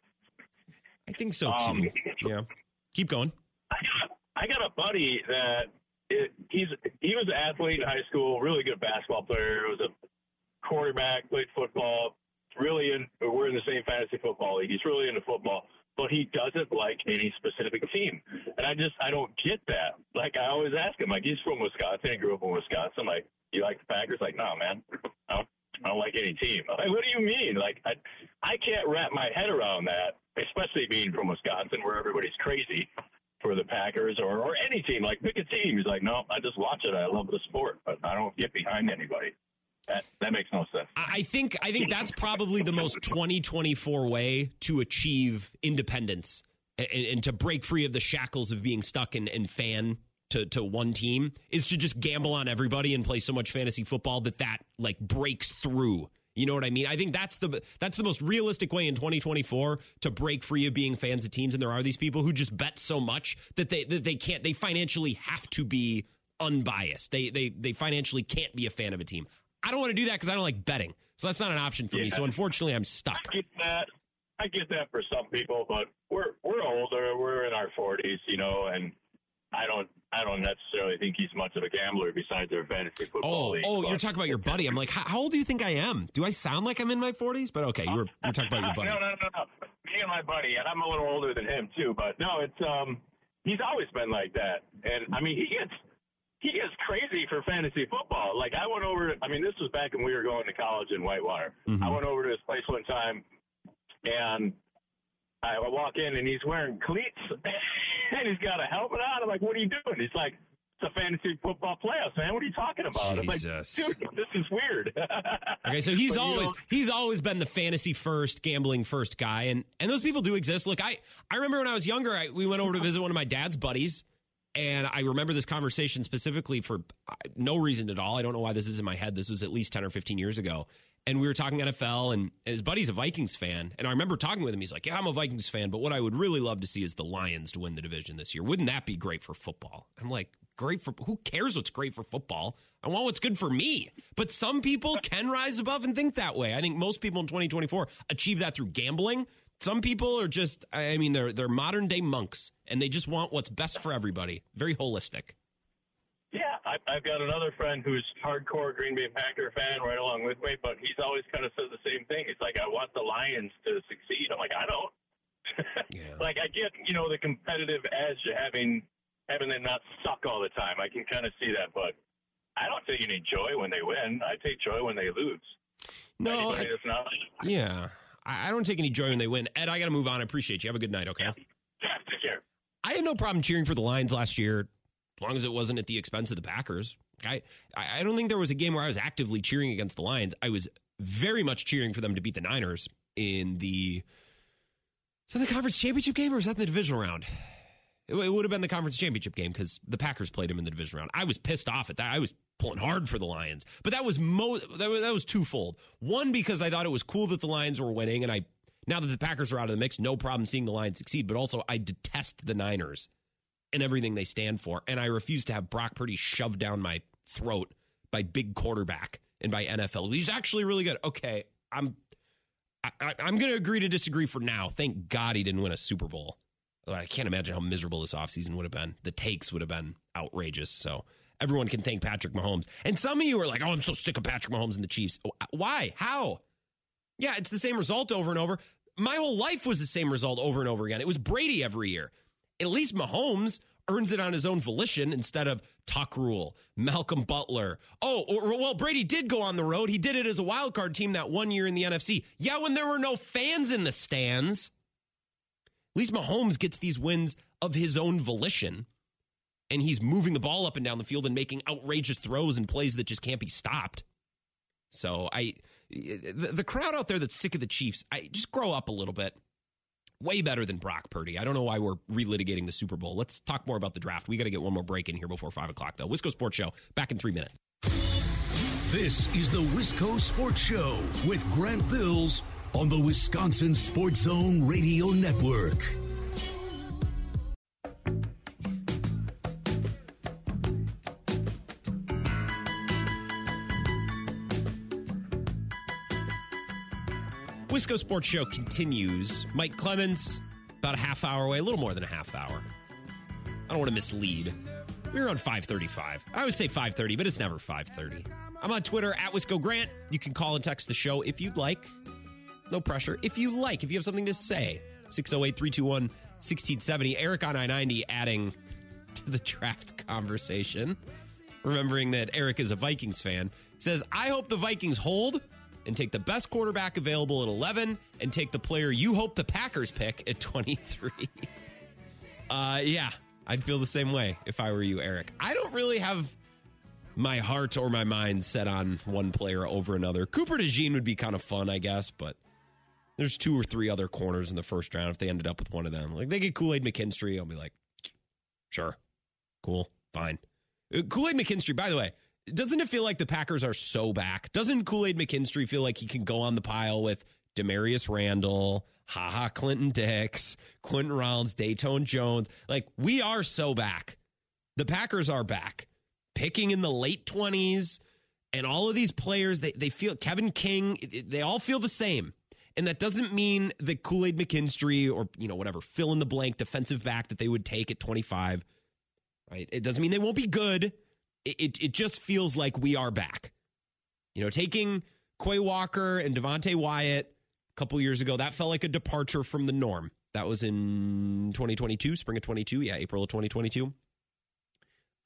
I think so, too. Um, yeah. Keep going. I got, I got a buddy that it, he's he was an athlete in high school, really good basketball player. Was a quarterback, played football. Really, in, we're in the same fantasy football league. He's really into football. But he doesn't like any specific team. And I just, I don't get that. Like, I always ask him, like, he's from Wisconsin. He grew up in Wisconsin. I'm like, you like the Packers? Like, no, man. I don't, I don't like any team. I'm like, what do you mean? Like, I, I can't wrap my head around that, especially being from Wisconsin where everybody's crazy for the Packers or, or any team. Like, pick a team. He's like, no, I just watch it. I love the sport, but I don't get behind anybody. That, that makes no sense. I think I think that's probably the most twenty twenty-four way to achieve independence and, and to break free of the shackles of being stuck and, and fan to, to one team is to just gamble on everybody and play so much fantasy football that that like breaks through. You know what I mean? I think that's the that's the most realistic way in twenty twenty-four to break free of being fans of teams. And there are these people who just bet so much that they that they can't they financially have to be unbiased. They they they financially can't be a fan of a team. I don't want to do that because I don't like betting. So that's not an option for yeah. me. So unfortunately, I'm stuck. I get that. I get that for some people, but we're we're older. We're in our forties, you know, and I don't I don't necessarily think he's much of a gambler besides their fantasy football Oh, league, oh, you're talking about your buddy. I'm like, how, how old do you think I am? Do I sound like I'm in my forties? But okay, you're you're talking about your buddy. no, no, no, no. Me and my buddy, and I'm a little older than him too. But no, it's um, he's always been like that, and I mean, he gets. he is crazy for fantasy football. Like, I went over, I mean, this was back when we were going to college in Whitewater. Mm-hmm. I went over to his place one time, and I walk in, and he's wearing cleats, and he's got a helmet on. I'm like, what are you doing? He's like, it's a fantasy football playoffs, man. What are you talking about? Jesus. I'm like, dude, this is weird. Okay, so he's but, always know, he's always been the fantasy first, gambling first guy, and and those people do exist. Look, I I remember when I was younger, I, we went over to visit one of my dad's buddies, and I remember this conversation specifically for no reason at all. I don't know why this is in my head. This was at least ten or fifteen years ago. And we were talking N F L, and his buddy's a Vikings fan. And I remember talking with him. He's like, yeah, I'm a Vikings fan, but what I would really love to see is the Lions to win the division this year. Wouldn't that be great for football? I'm like, great for who cares what's great for football? I want what's good for me. But some people can rise above and think that way. I think most people in twenty twenty-four achieve that through gambling. Some people are just, I mean, they're they're modern day monks, and they just want what's best for everybody. Very holistic. Yeah, I, I've got another friend who's hardcore Green Bay Packer fan right along with me, but he's always kind of said the same thing. He's like, I want the Lions to succeed. I'm like, I don't. Yeah. Like, I get, you know, the competitive edge of having, having them not suck all the time. I can kind of see that, but I don't take any joy when they win. I take joy when they lose. No, I, not, yeah, I don't take any joy when they win. Ed, I got to move on. I appreciate you. Have a good night, okay? Yeah. Yeah, take care. I had no problem cheering for the Lions last year, as long as it wasn't at the expense of the Packers. I, I don't think there was a game where I was actively cheering against the Lions. I was very much cheering for them to beat the Niners in the, is that the conference championship game or was that the divisional round? It, it would have been the conference championship game because the Packers played them in the divisional round. I was pissed off at that. I was pulling hard for the Lions. But that was, mo- that was, that was twofold. One, because I thought it was cool that the Lions were winning, and I, now that the Packers are out of the mix, no problem seeing the Lions succeed. But also, I detest the Niners and everything they stand for. And I refuse to have Brock Purdy shoved down my throat by big quarterback and by N F L. He's actually really good. Okay, I'm I, I'm going to agree to disagree for now. Thank God he didn't win a Super Bowl. I can't imagine how miserable this offseason would have been. The takes would have been outrageous. So everyone can thank Patrick Mahomes. And some of you are like, oh, I'm so sick of Patrick Mahomes and the Chiefs. Why? How? Yeah, it's the same result over and over. My whole life was the same result over and over again. It was Brady every year. At least Mahomes earns it on his own volition instead of Tuck Rule, Malcolm Butler. Oh, or, well, Brady did go on the road. He did it as a wild card team that one year in the N F C. Yeah, when there were no fans in the stands. At least Mahomes gets these wins of his own volition, and he's moving the ball up and down the field and making outrageous throws and plays that just can't be stopped. So I, the, the crowd out there that's sick of the Chiefs, I just grow up a little bit. Way better than Brock Purdy. I don't know why we're relitigating the Super Bowl. Let's talk more about the draft. We got to get one more break in here before five o'clock, though. Wisco Sports Show, back in three minutes. This is the Wisco Sports Show with Grant Bills on the Wisconsin Sports Zone Radio Network. Wisco Sports Show continues. Mike Clemens, about a half hour away, a little more than a half hour. I don't want to mislead. We're on five thirty-five. I always say five thirty, but it's never five thirty. I'm on Twitter, at Wisco Grant. You can call and text the show if you'd like. No pressure. If you like, if you have something to say, six oh eight, three two one, one six seven oh. Eric on I ninety adding to the draft conversation. Remembering that Eric is a Vikings fan. Says, I hope the Vikings hold and take the best quarterback available at eleven and take the player you hope the Packers pick at twenty-three. uh, yeah, I'd feel the same way if I were you, Eric. I don't really have my heart or my mind set on one player over another. Cooper DeJean would be kind of fun, I guess, but there's two or three other corners in the first round if they ended up with one of them. Like, they get Kool-Aid McKinstry, I'll be like, sure, cool, fine. Uh, Kool-Aid McKinstry, by the way, doesn't it feel like the Packers are so back? Doesn't Kool-Aid McKinstry feel like he can go on the pile with Demarius Randall, haha Clinton Dix, Quentin Rollins, Dayton Jones? Like, we are so back. The Packers are back. Picking in the late twenties, and all of these players, they, they feel, Kevin King, they all feel the same. And that doesn't mean that Kool-Aid McKinstry or, you know, whatever, fill in the blank defensive back that they would take at twenty-five, right? It doesn't mean they won't be good. It, it just feels like we are back. You know, taking Quay Walker and Devontae Wyatt a couple years ago, that felt like a departure from the norm. That was in twenty twenty-two, spring of twenty-two. Yeah, April of twenty twenty-two.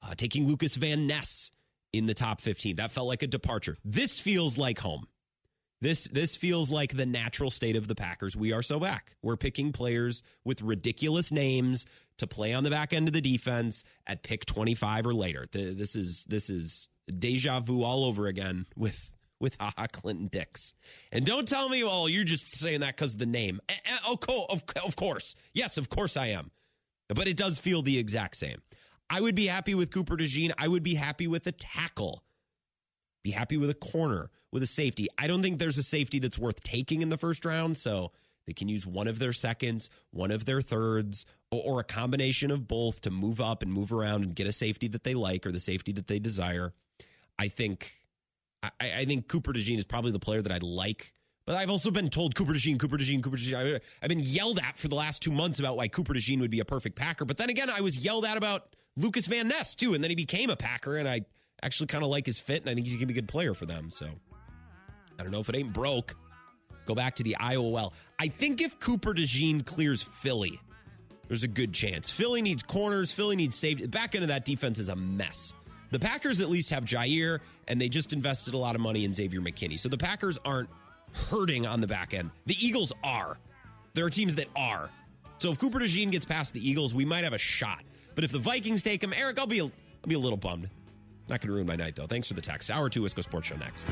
uh, taking Lucas Van Ness in the top fifteen. That felt like a departure. This feels like home. This this feels like the natural state of the Packers. We are so back. We're picking players with ridiculous names to play on the back end of the defense at pick twenty-five or later. The, this is this is deja vu all over again with with HaHa Clinton Dix. And don't tell me, oh, you're just saying that because of the name. Of course. Yes, of course I am. But it does feel the exact same. I would be happy with Cooper DeJean. I would be happy with a tackle. Be happy with a corner, with a safety. I don't think there's a safety that's worth taking in the first round, so they can use one of their seconds, one of their thirds, or, or a combination of both to move up and move around and get a safety that they like or the safety that they desire. I think I, I think Cooper DeJean is probably the player that I like, but I've also been told Cooper DeJean, Cooper DeJean, Cooper DeJean. I've been yelled at for the last two months about why Cooper DeJean would be a perfect Packer, but then again, I was yelled at about Lucas Van Ness, too, and then he became a Packer, and I actually kind of like his fit, and I think he's going to be a good player for them. So I don't know if it ain't broke. Go back to the Iowa well. I think if Cooper DeJean clears Philly, there's a good chance. Philly needs corners. Philly needs safety. The back end of that defense is a mess. The Packers at least have Jair, and they just invested a lot of money in Xavier McKinney. So the Packers aren't hurting on the back end. The Eagles are. There are teams that are. So if Cooper DeJean gets past the Eagles, we might have a shot. But if the Vikings take him, Eric, I'll be a, I'll be a little bummed. Not going to ruin my night, though. Thanks for the text. Hour two, Wisco Sports Show next.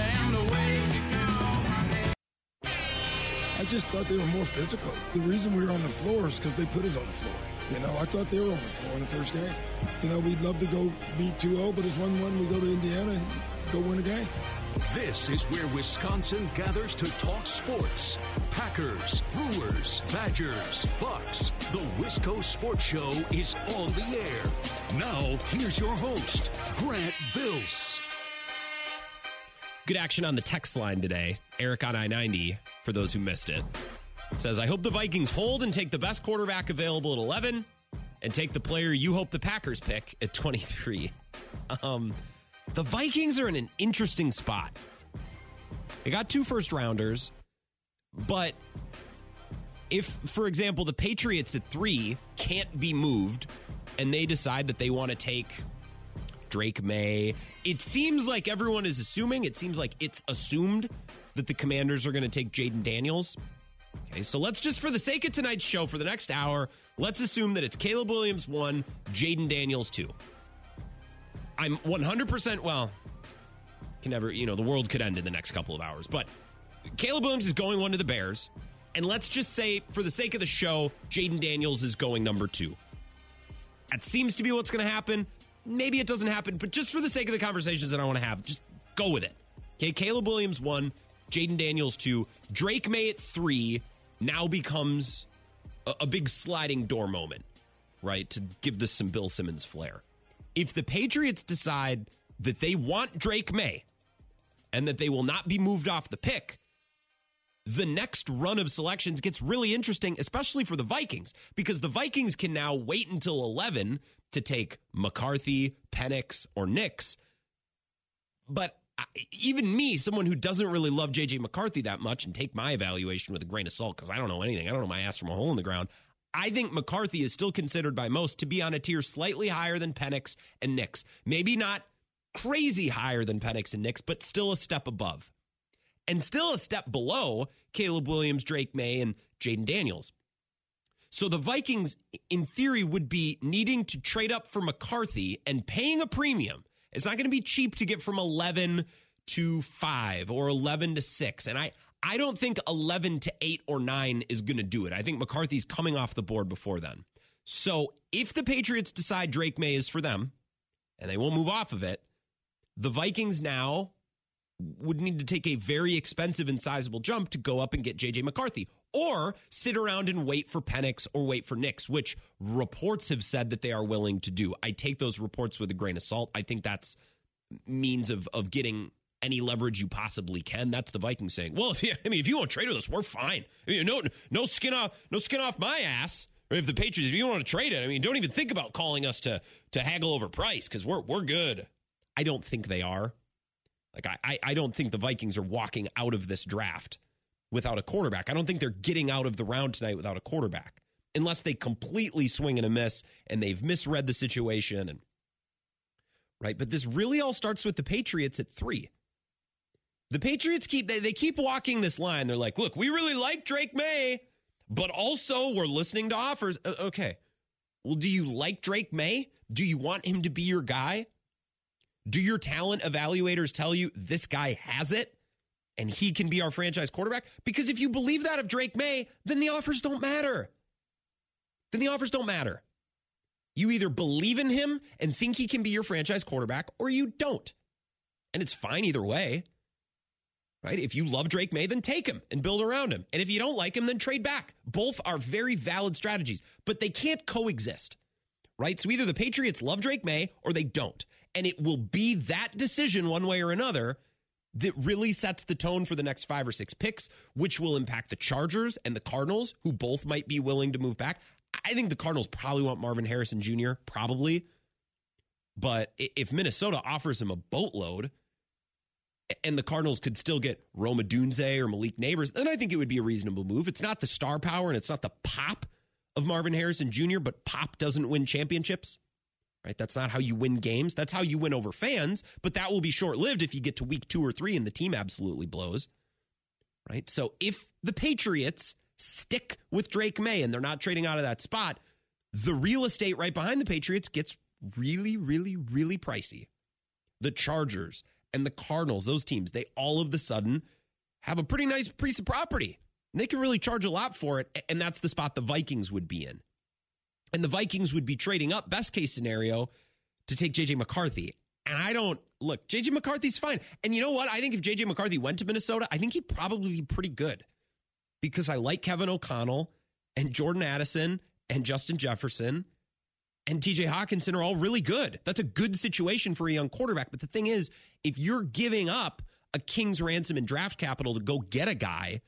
I just thought they were more physical. The reason we were on the floor is because they put us on the floor. You know, I thought they were on the floor in the first game. You know, we'd love to go beat two oh, but it's one one. We go to Indiana and go win a game. This is where Wisconsin gathers to talk sports. Packers, Brewers, Badgers, Bucks. The Wisco Sports Show is on the air. Now, here's your host, Grant Bills. Good action on the text line today. Eric on I ninety, for those who missed it, says, I hope the Vikings hold and take the best quarterback available at eleven and take the player you hope the Packers pick at twenty-three. Um... The Vikings are in an interesting spot. They got two first rounders, but if, for example, the Patriots at three can't be moved and they decide that they want to take Drake May, it seems like everyone is assuming, it seems like it's assumed that the Commanders are going to take Jaden Daniels. Okay, so let's just, for the sake of tonight's show, for the next hour, let's assume that it's Caleb Williams one, Jaden Daniels two. I'm one hundred percent, well, can never, you know, the world could end in the next couple of hours. But Caleb Williams is going one to the Bears. And let's just say, for the sake of the show, Jaden Daniels is going number two. That seems to be what's going to happen. Maybe it doesn't happen, but just for the sake of the conversations that I want to have, just go with it. Okay, Caleb Williams one, Jaden Daniels two. Drake May at three now becomes a, a big sliding door moment, right, to give this some Bill Simmons flair. If the Patriots decide that they want Drake May and that they will not be moved off the pick, the next run of selections gets really interesting, especially for the Vikings, because the Vikings can now wait until eleven to take McCarthy, Penix, or Nix. But even me, someone who doesn't really love J J McCarthy that much, and take my evaluation with a grain of salt because I don't know anything. I don't know my ass from a hole in the ground. I think McCarthy is still considered by most to be on a tier slightly higher than Penix and Nix. Maybe not crazy higher than Penix and Nix, but still a step above. And still a step below Caleb Williams, Drake May, and Jaden Daniels. So the Vikings, in theory, would be needing to trade up for McCarthy and paying a premium. It's not going to be cheap to get from eleven to five or eleven to six. And I... I don't think eleven to eight or nine is going to do it. I think McCarthy's coming off the board before then. So if the Patriots decide Drake May is for them, and they won't move off of it, the Vikings now would need to take a very expensive and sizable jump to go up and get J J McCarthy, or sit around and wait for Penix or wait for Nix, which reports have said that they are willing to do. I take those reports with a grain of salt. I think that's means of of getting any leverage you possibly can. That's the Vikings saying, well, if you, I mean, if you want to trade with us, we're fine. I mean, no, no skin off, no skin off my ass. Or if the Patriots, if you want to trade it, I mean, don't even think about calling us to to haggle over price because we're we're good. I don't think they are. Like I I don't think the Vikings are walking out of this draft without a quarterback. I don't think they're getting out of the round tonight without a quarterback, unless they completely swing and a miss and they've misread the situation and right? But this really all starts with the Patriots at three. The Patriots keep they, they keep walking this line. They're like, look, we really like Drake May, but also we're listening to offers. Uh, okay. Well, do you like Drake May? Do you want him to be your guy? Do your talent evaluators tell you this guy has it and he can be our franchise quarterback? Because if you believe that of Drake May, then the offers don't matter. Then the offers don't matter. You either believe in him and think he can be your franchise quarterback or you don't. And it's fine either way. Right? If you love Drake May, then take him and build around him. And if you don't like him, then trade back. Both are very valid strategies, but they can't coexist. Right? So either the Patriots love Drake May or they don't. And it will be that decision one way or another that really sets the tone for the next five or six picks, which will impact the Chargers and the Cardinals, who both might be willing to move back. I think the Cardinals probably want Marvin Harrison Junior, probably. But if Minnesota offers him a boatload, and the Cardinals could still get Rome Odunze or Malik Neighbors, then I think it would be a reasonable move. It's not the star power and it's not the pop of Marvin Harrison Junior, but pop doesn't win championships, right? That's not how you win games. That's how you win over fans, but that will be short-lived if you get to week two or three and the team absolutely blows, right? So if the Patriots stick with Drake May and they're not trading out of that spot, the real estate right behind the Patriots gets really, really, really pricey. The Chargers and the Cardinals, those teams, they all of a sudden have a pretty nice piece of property. And they can really charge a lot for it, and that's the spot the Vikings would be in. And the Vikings would be trading up, best case scenario, to take J J McCarthy. And I don't, look, J J McCarthy's fine. And you know what? I think if J J McCarthy went to Minnesota, I think he'd probably be pretty good. Because I like Kevin O'Connell and Jordan Addison and Justin Jefferson and T J Hawkinson are all really good. That's a good situation for a young quarterback. But the thing is, if you're giving up a king's ransom in draft capital to go get a guy,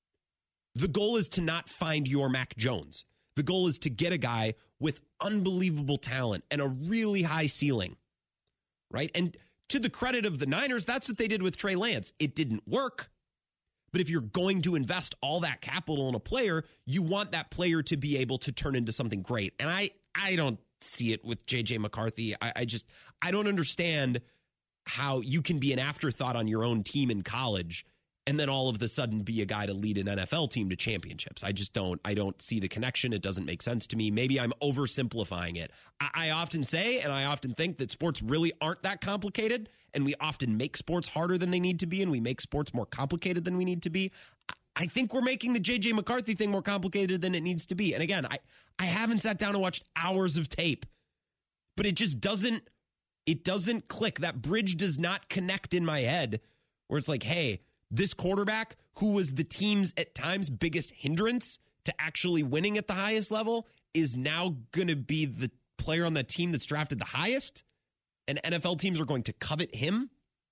the goal is to not find your Mac Jones. The goal is to get a guy with unbelievable talent and a really high ceiling, right? And to the credit of the Niners, that's what they did with Trey Lance. It didn't work. But if you're going to invest all that capital in a player, you want that player to be able to turn into something great. And I, I don't see it with J J McCarthy. I, I just, I don't understand how you can be an afterthought on your own team in college and then all of a sudden be a guy to lead an N F L team to championships. I just don't, I don't see the connection. It doesn't make sense to me. Maybe I'm oversimplifying it. I, I often say, and I often think that sports really aren't that complicated, and we often make sports harder than they need to be, and we make sports more complicated than we need to be. I think we're making the J J McCarthy thing more complicated than it needs to be. And again, I, I haven't sat down and watched hours of tape, but it just doesn't, it doesn't click. That bridge does not connect in my head where it's like, hey, this quarterback who was the team's at times biggest hindrance to actually winning at the highest level is now going to be the player on that team that's drafted the highest, and N F L teams are going to covet him.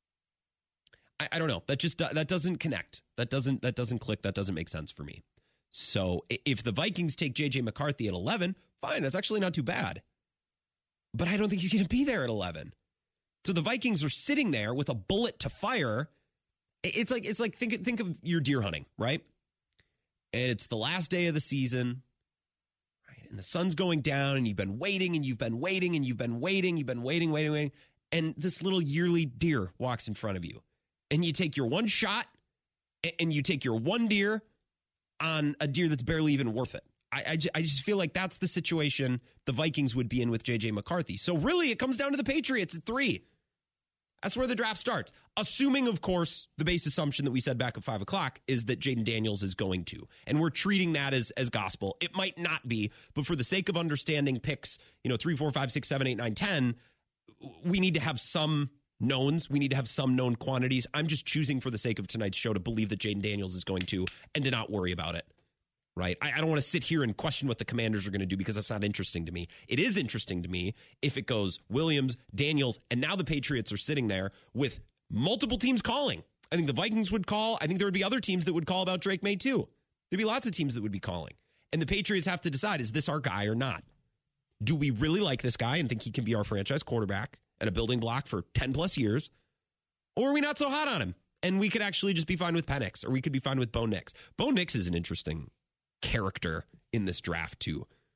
I, I don't know. That just that doesn't connect. That doesn't that doesn't click. That doesn't make sense for me. So if the Vikings take J J McCarthy at eleven, fine. That's actually not too bad. But I don't think he's going to be there at eleven. So the Vikings are sitting there with a bullet to fire. It's like it's like think think of your deer hunting, right? And it's the last day of the season, right? And the sun's going down, and you've been waiting, and you've been waiting, and you've been waiting, you've been waiting, waiting, waiting, and this little yearly deer walks in front of you, and you take your one shot, and you take your one deer on a deer that's barely even worth it. I, I, I just feel like that's the situation the Vikings would be in with J J McCarthy. So really, it comes down to the Patriots at three. That's where the draft starts. Assuming, of course, the base assumption that we said back at five o'clock is that Jaden Daniels is going to. And we're treating that as, as gospel. It might not be, but for the sake of understanding picks, you know, three, four, five, six, seven, eight, nine, ten, we need to have some knowns. We need to have some known quantities. I'm just choosing for the sake of tonight's show to believe that Jaden Daniels is going to and to not worry about it. Right. I, I don't want to sit here and question what the Commanders are going to do because that's not interesting to me. It is interesting to me if it goes Williams, Daniels, and now the Patriots are sitting there with multiple teams calling. I think the Vikings would call. I think there would be other teams that would call about Drake May too. There'd be lots of teams that would be calling. And the Patriots have to decide, is this our guy or not? Do we really like this guy and think he can be our franchise quarterback and a building block for ten plus years? Or are we not so hot on him? And we could actually just be fine with Penix, or we could be fine with Bo Nix. Bo Nix is an interesting character in this draft too.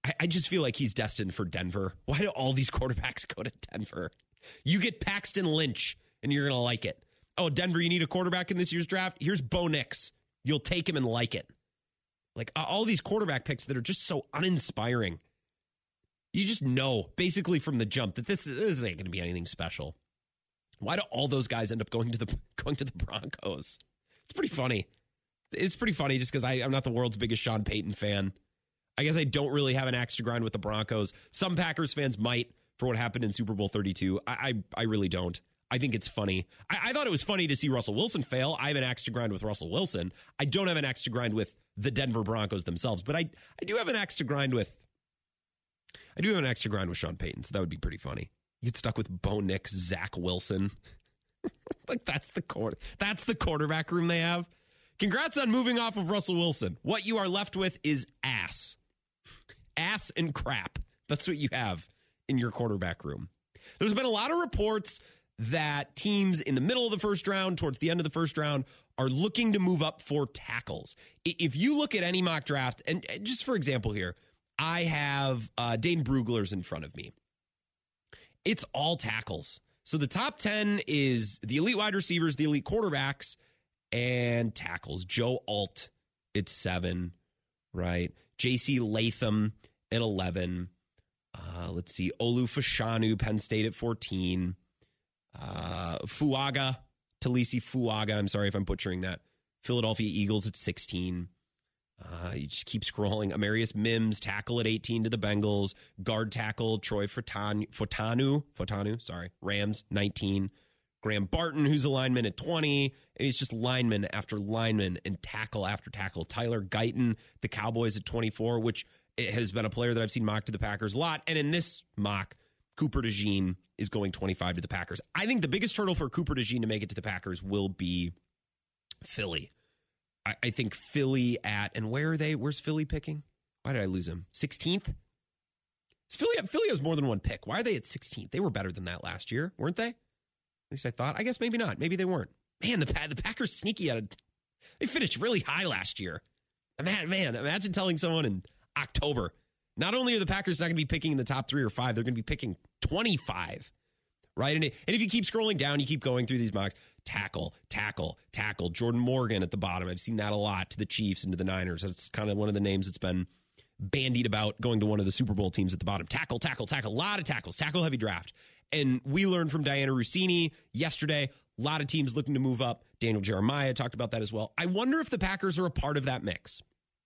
I, I just feel like he's destined for Denver. Why do all these quarterbacks go to Denver? You get Paxton Lynch, and you're going to like it. Oh, Denver, you need a quarterback in this year's draft? Here's Bo Nix. You'll take him and like it. Like, all these quarterback picks that are just so uninspiring. You just know, basically from the jump, that this, this ain't going to be anything special. Why do all those guys end up going to the going to the Broncos? It's pretty funny. It's pretty funny just because I'm not the world's biggest Sean Payton fan. I guess I don't really have an axe to grind with the Broncos. Some Packers fans might for what happened in Super Bowl thirty-two. I I, I really don't. I think it's funny. I, I thought it was funny to see Russell Wilson fail. I have an axe to grind with Russell Wilson. I don't have an axe to grind with the Denver Broncos themselves, but I, I do have an axe to grind with I do have an axe to grind with Sean Payton, so that would be pretty funny. You get stuck with Bo Nix, Zach Wilson. Like that's the quarter, that's the quarterback room they have. Congrats on moving off of Russell Wilson. What you are left with is ass. Ass and crap. That's what you have in your quarterback room. There's been a lot of reports that teams in the middle of the first round, towards the end of the first round, are looking to move up for tackles. If you look at any mock draft, and just for example here, I have uh, Dane Brugler's in front of me. It's all tackles. So the top ten is the elite wide receivers, the elite quarterbacks, and tackles. Joe Alt at seven, right? J C Latham at eleven. Uh, let's see. Olu Fashanu, Penn State at fourteen. Uh, Fuaga, Talisi Fuaga. I'm sorry if I'm butchering that. Philadelphia Eagles at sixteen. Uh, you just keep scrolling. Amarius Mims, tackle at eighteen to the Bengals. Guard tackle, Troy Fotanu, Fotanu, Fotanu, sorry, Rams, nineteen. Graham Barton, who's a lineman at twenty. And he's just lineman after lineman and tackle after tackle. Tyler Guyton, the Cowboys at twenty-four, which has been a player that I've seen mocked to the Packers a lot. And in this mock, Cooper DeJean is going twenty-five to the Packers. I think the biggest hurdle for Cooper DeJean to make it to the Packers will be Philly. I, I think Philly at, and where are they? Where's Philly picking? Why did I lose him? sixteenth? Is Philly, Philly has more than one pick. Why are they at sixteenth? They were better than that last year, weren't they? At least I thought. I guess maybe not. Maybe they weren't. Man, the the Packers sneaky out of, they finished really high last year. Man, man, imagine telling someone in October, not only are the Packers not going to be picking in the top three or five, they're going to be picking twenty-five, right? And, it, and if you keep scrolling down, you keep going through these mocks, tackle, tackle, tackle. Jordan Morgan at the bottom. I've seen that a lot to the Chiefs and to the Niners. That's kind of one of the names that's been bandied about going to one of the Super Bowl teams at the bottom. Tackle, tackle, tackle. A lot of tackles. Tackle heavy draft. And we learned from Diana Rossini yesterday, a lot of teams looking to move up. Daniel Jeremiah talked about that as well. I wonder if the Packers are a part of that mix.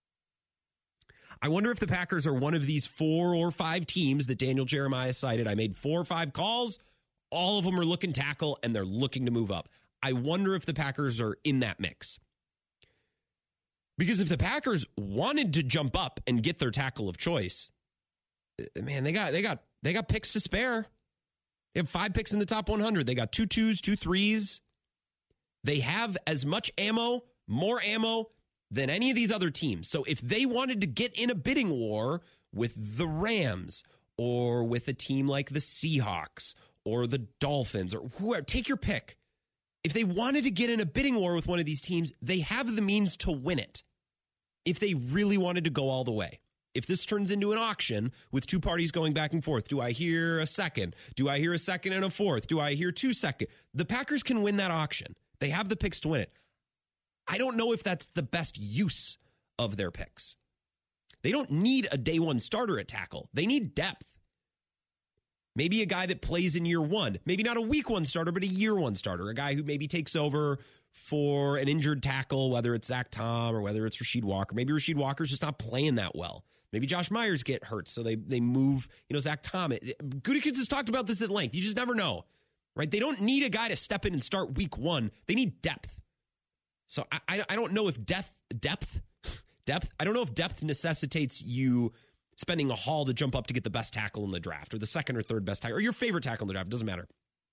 I wonder if the Packers are one of these four or five teams that Daniel Jeremiah cited. I made four or five calls. All of them are looking tackle, and they're looking to move up. I wonder if the Packers are in that mix. Because if the Packers wanted to jump up and get their tackle of choice, man, they got they got they got picks to spare. They have five picks in the top one hundred. They got two twos, two threes. They have as much ammo, more ammo than any of these other teams. So if they wanted to get in a bidding war with the Rams or with a team like the Seahawks or the Dolphins or whoever, take your pick. If they wanted to get in a bidding war with one of these teams, they have the means to win it. If they really wanted to go all the way. If this turns into an auction with two parties going back and forth, do I hear a second? Do I hear a second and a fourth? Do I hear two second? The Packers can win that auction. They have the picks to win it. I don't know if that's the best use of their picks. They don't need a day one starter at tackle. They need depth. Maybe a guy that plays in year one. Maybe not a week one starter, but a year one starter. A guy who maybe takes over for an injured tackle, whether it's Zach Tom or whether it's Rasheed Walker. Maybe Rasheed Walker's just not playing that well. Maybe Josh Myers get hurt, so they they move, you know, Zach Tom. Gutekunst has talked about this at length. You just never know, right? They don't need a guy to step in and start week one. They need depth. So I I don't know if depth depth depth. I don't know if depth necessitates you spending a haul to jump up to get the best tackle in the draft or the second or third best tackle or your favorite tackle in the draft. It doesn't matter.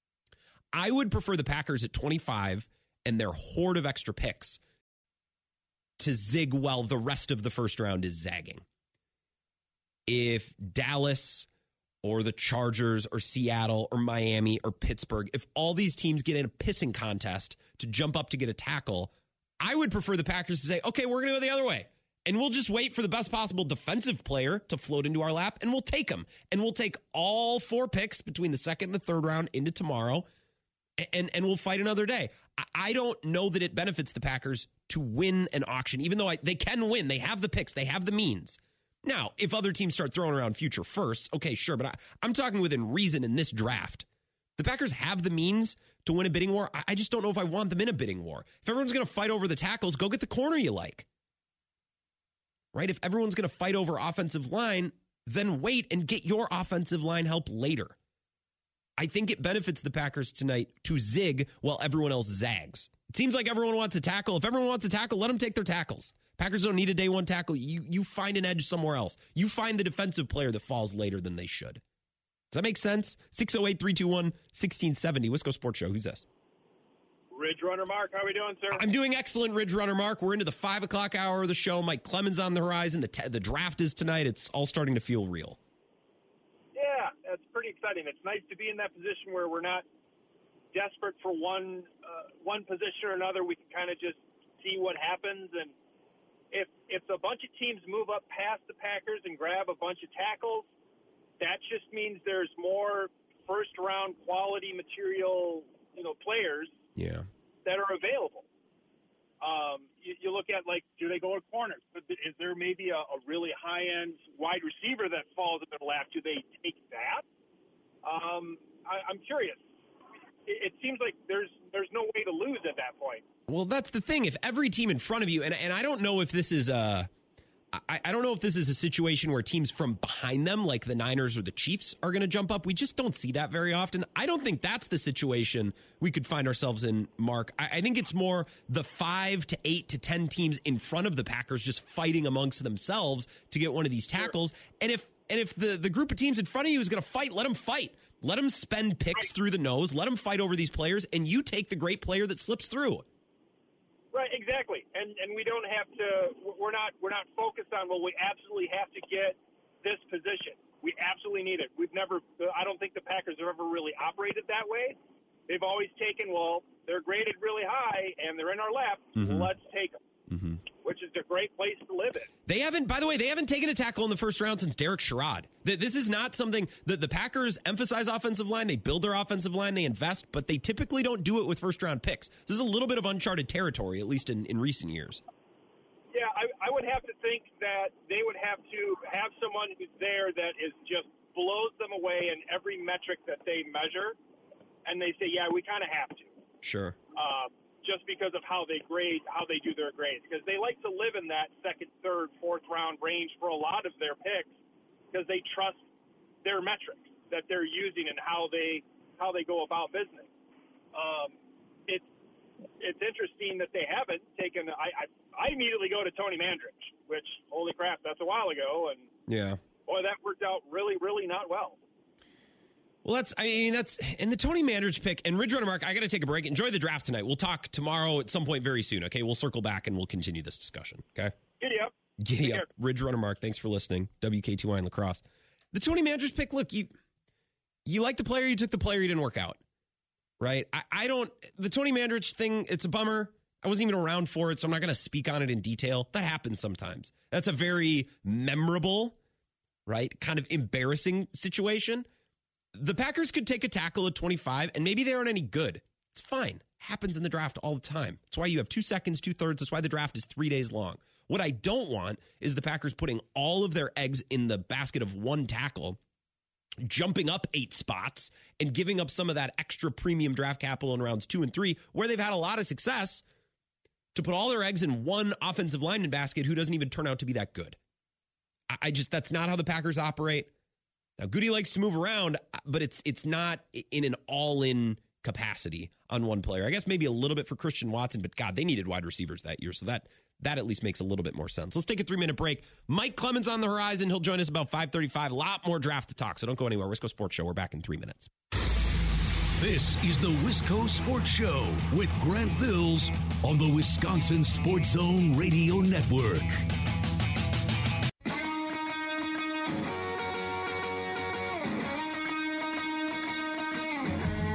I would prefer the Packers at twenty-five and their horde of extra picks to zig while the rest of the first round is zagging. If Dallas or the Chargers or Seattle or Miami or Pittsburgh, if all these teams get in a pissing contest to jump up to get a tackle, I would prefer the Packers to say, okay, we're going to go the other way. And we'll just wait for the best possible defensive player to float into our lap, and we'll take him. And we'll take all four picks between the second and the third round into tomorrow, and, and we'll fight another day. I don't know that it benefits the Packers to win an auction, even though I, they can win. They have the picks. They have the means. Now, if other teams start throwing around future firsts, okay, sure. But I, I'm talking within reason in this draft. The Packers have the means to win a bidding war. I, I just don't know if I want them in a bidding war. If everyone's going to fight over the tackles, go get the corner you like. Right? If everyone's going to fight over offensive line, then wait and get your offensive line help later. I think it benefits the Packers tonight to zig while everyone else zags. It seems like everyone wants a tackle. If everyone wants a tackle, let them take their tackles. Packers don't need a day one tackle. You, you find an edge somewhere else. You find the defensive player that falls later than they should. Does that make sense? six oh eight, three two one, one six seven oh. Wisco Sports Show. Who's this? Ridge Runner Mark, how are we doing, sir? I'm doing excellent, Ridge Runner Mark. We're into the five o'clock hour of the show. Mike Clemens on the horizon. The, t- the draft is tonight. It's all starting to feel real. Yeah, it's pretty exciting. It's nice to be in that position where we're not desperate for one uh, one position or another. We can kind of just see what happens. And if if a bunch of teams move up past the Packers and grab a bunch of tackles, that just means there's more first-round quality material, you know, players. Yeah. That are available. Um, you, you look at, like, do they go to corners? Is there maybe a, a really high-end wide receiver that falls in their lap? Do they take that? Um, I, I'm curious. It, it seems like there's there's no way to lose at that point. Well, that's the thing. If every team in front of you, and, and I don't know if this is a, I, I don't know if this is a situation where teams from behind them, like the Niners or the Chiefs, are going to jump up. We just don't see that very often. I don't think that's the situation we could find ourselves in, Mark. I, I think it's more the five to eight to ten teams in front of the Packers just fighting amongst themselves to get one of these tackles. Sure. And if and if the, the group of teams in front of you is going to fight, let them fight. Let them spend picks through the nose. Let them fight over these players, and you take the great player that slips through. Right, exactly, and and we don't have to. We're not we're not focused on. Well, we absolutely have to get this position. We absolutely need it. We've never. I don't think the Packers have ever really operated that way. They've always taken. Well, they're graded really high, and they're in our lap. Mm-hmm. Let's take them. Mm-hmm. Which is a great place to live in. They haven't, by the way, they haven't taken a tackle in the first round since Derek Sherrod. This is not something that the Packers emphasize offensive line. They build their offensive line, they invest, but they typically don't do it with first round picks. This is a little bit of uncharted territory, at least in, in recent years. Yeah, I, I would have to think that they would have to have someone who's there that is just blows them away in every metric that they measure, and they say, yeah, we kind of have to. Sure. Um, just because of how they grade, how they do their grades. Because they like to live in that second, third, fourth round range for a lot of their picks because they trust their metrics that they're using and how they how they go about business. Um, it's it's interesting that they haven't taken. I, I I immediately go to Tony Mandrich, which holy crap, that's a while ago, and yeah, boy, that worked out really, really not well. Well, that's, I mean, that's, and the Tony Mandrich pick, and Ridge Runner Mark, I got to take a break. Enjoy the draft tonight. We'll talk tomorrow at some point very soon, okay? We'll circle back and we'll continue this discussion, okay? Giddy up. Giddy up. Ridge Runner Mark, thanks for listening. W K T Y in La Crosse. The Tony Mandrich pick, look, you you like the player, you took the player, you didn't work out, right? I, I don't, the Tony Mandrich thing, it's a bummer. I wasn't even around for it, so I'm not going to speak on it in detail. That happens sometimes. That's a very memorable, right, kind of embarrassing situation. The Packers could take a tackle at twenty-five, and maybe they aren't any good. It's fine. Happens in the draft all the time. That's why you have two seconds, two thirds. That's why the draft is three days long. What I don't want is the Packers putting all of their eggs in the basket of one tackle, jumping up eight spots, and giving up some of that extra premium draft capital in rounds two and three, where they've had a lot of success, to put all their eggs in one offensive lineman basket who doesn't even turn out to be that good. I, I just, that's not how the Packers operate. Now, Goody likes to move around, but it's it's not in an all-in capacity on one player. I guess maybe a little bit for Christian Watson, but God, they needed wide receivers that year, so that that at least makes a little bit more sense. Let's take a three-minute break. Mike Clemens on the horizon. He'll join us about five thirty-five. A lot more draft to talk, so don't go anywhere. Wisco Sports Show. We're back in three minutes. This is the Wisco Sports Show with Grant Bills on the Wisconsin Sports Zone Radio Network.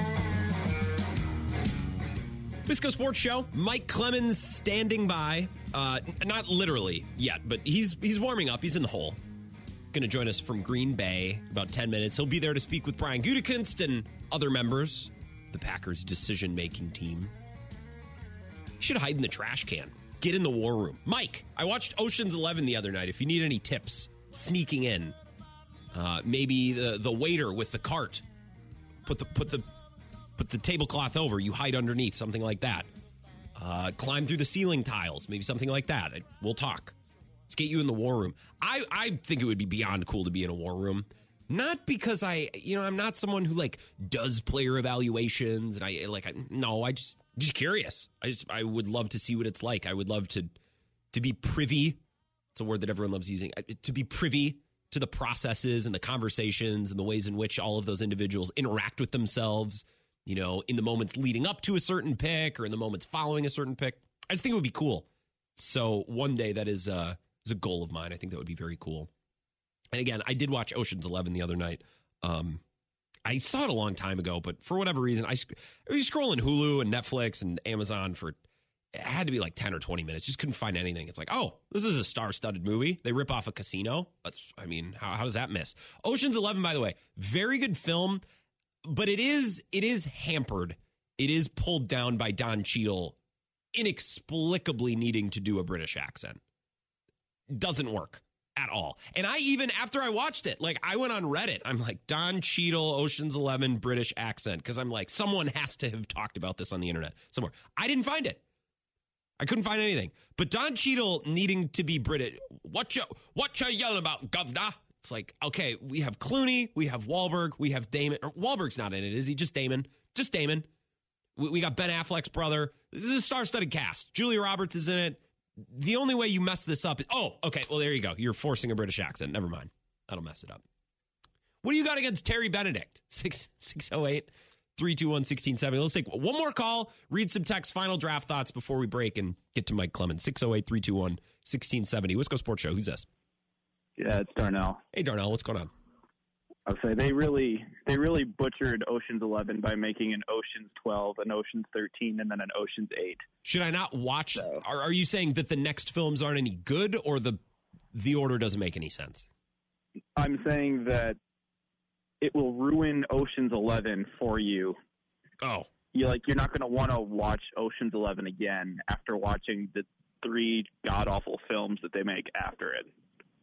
Wisco Sports Show. Mike Clemens standing by. Uh, not literally yet, but he's he's warming up. He's in the hole. Going to join us from Green Bay about ten minutes. He'll be there to speak with Brian Gutekunst and other members of the Packers decision-making team. You should hide in the trash can. Get in the war room. Mike, I watched Ocean's Eleven the other night. If you need any tips, sneaking in. Uh, maybe the, the waiter with the cart. Put the put the put the tablecloth over. You hide underneath, something like that. Uh, climb through the ceiling tiles, maybe something like that. We'll talk. Let's get you in the war room. I, I think it would be beyond cool to be in a war room. Not because I, you know, I'm not someone who like does player evaluations and I like, I, no, I just, just curious. I just, I would love to see what it's like. I would love to, to be privy. It's a word that everyone loves using. To be privy to the processes and the conversations and the ways in which all of those individuals interact with themselves. You know, in the moments leading up to a certain pick or in the moments following a certain pick. I just think it would be cool. So one day that is, uh, is a goal of mine. I think that would be very cool. And again, I did watch Ocean's Eleven the other night. Um, I saw it a long time ago, but for whatever reason, I, I was scrolling Hulu and Netflix and Amazon for, it had to be like ten or twenty minutes. Just couldn't find anything. It's like, oh, this is a star-studded movie. They rip off a casino. That's, I mean, how, how does that miss? Ocean's Eleven, by the way, very good film. But it is it is hampered. It is pulled down by Don Cheadle inexplicably needing to do a British accent. Doesn't work at all. And I even, after I watched it, like I went on Reddit. I'm like, Don Cheadle, Ocean's Eleven, British accent. Because I'm like, someone has to have talked about this on the internet somewhere. I didn't find it. I couldn't find anything. But Don Cheadle needing to be British. What you, what you yelling about, governor? It's like, okay, we have Clooney, we have Wahlberg, we have Damon. Or Wahlberg's not in it, is he? Just Damon. Just Damon. We, we got Ben Affleck's brother. This is a star-studded cast. Julia Roberts is in it. The only way you mess this up is, oh, okay, well, there you go. You're forcing a British accent. Never mind. That'll mess it up. What do you got against Terry Benedict? six oh eight, three two one, one six seven zero. Let's take one more call, read some text, final draft thoughts before we break and get to Mike Clemens. six oh eight, three two one, one six seven zero. Wisco Sports Show. Who's this? Yeah, it's Darnell. Hey, Darnell, what's going on? I'll say they really they really butchered Ocean's Eleven by making an Ocean's twelve, an Ocean's thirteen, and then an Ocean's eight. Should I not watch? So. Are, are you saying that the next films aren't any good, or the the order doesn't make any sense? I'm saying that it will ruin Ocean's Eleven for you. Oh, you like you're not going to want to watch Ocean's Eleven again after watching the three god awful films that they make after it.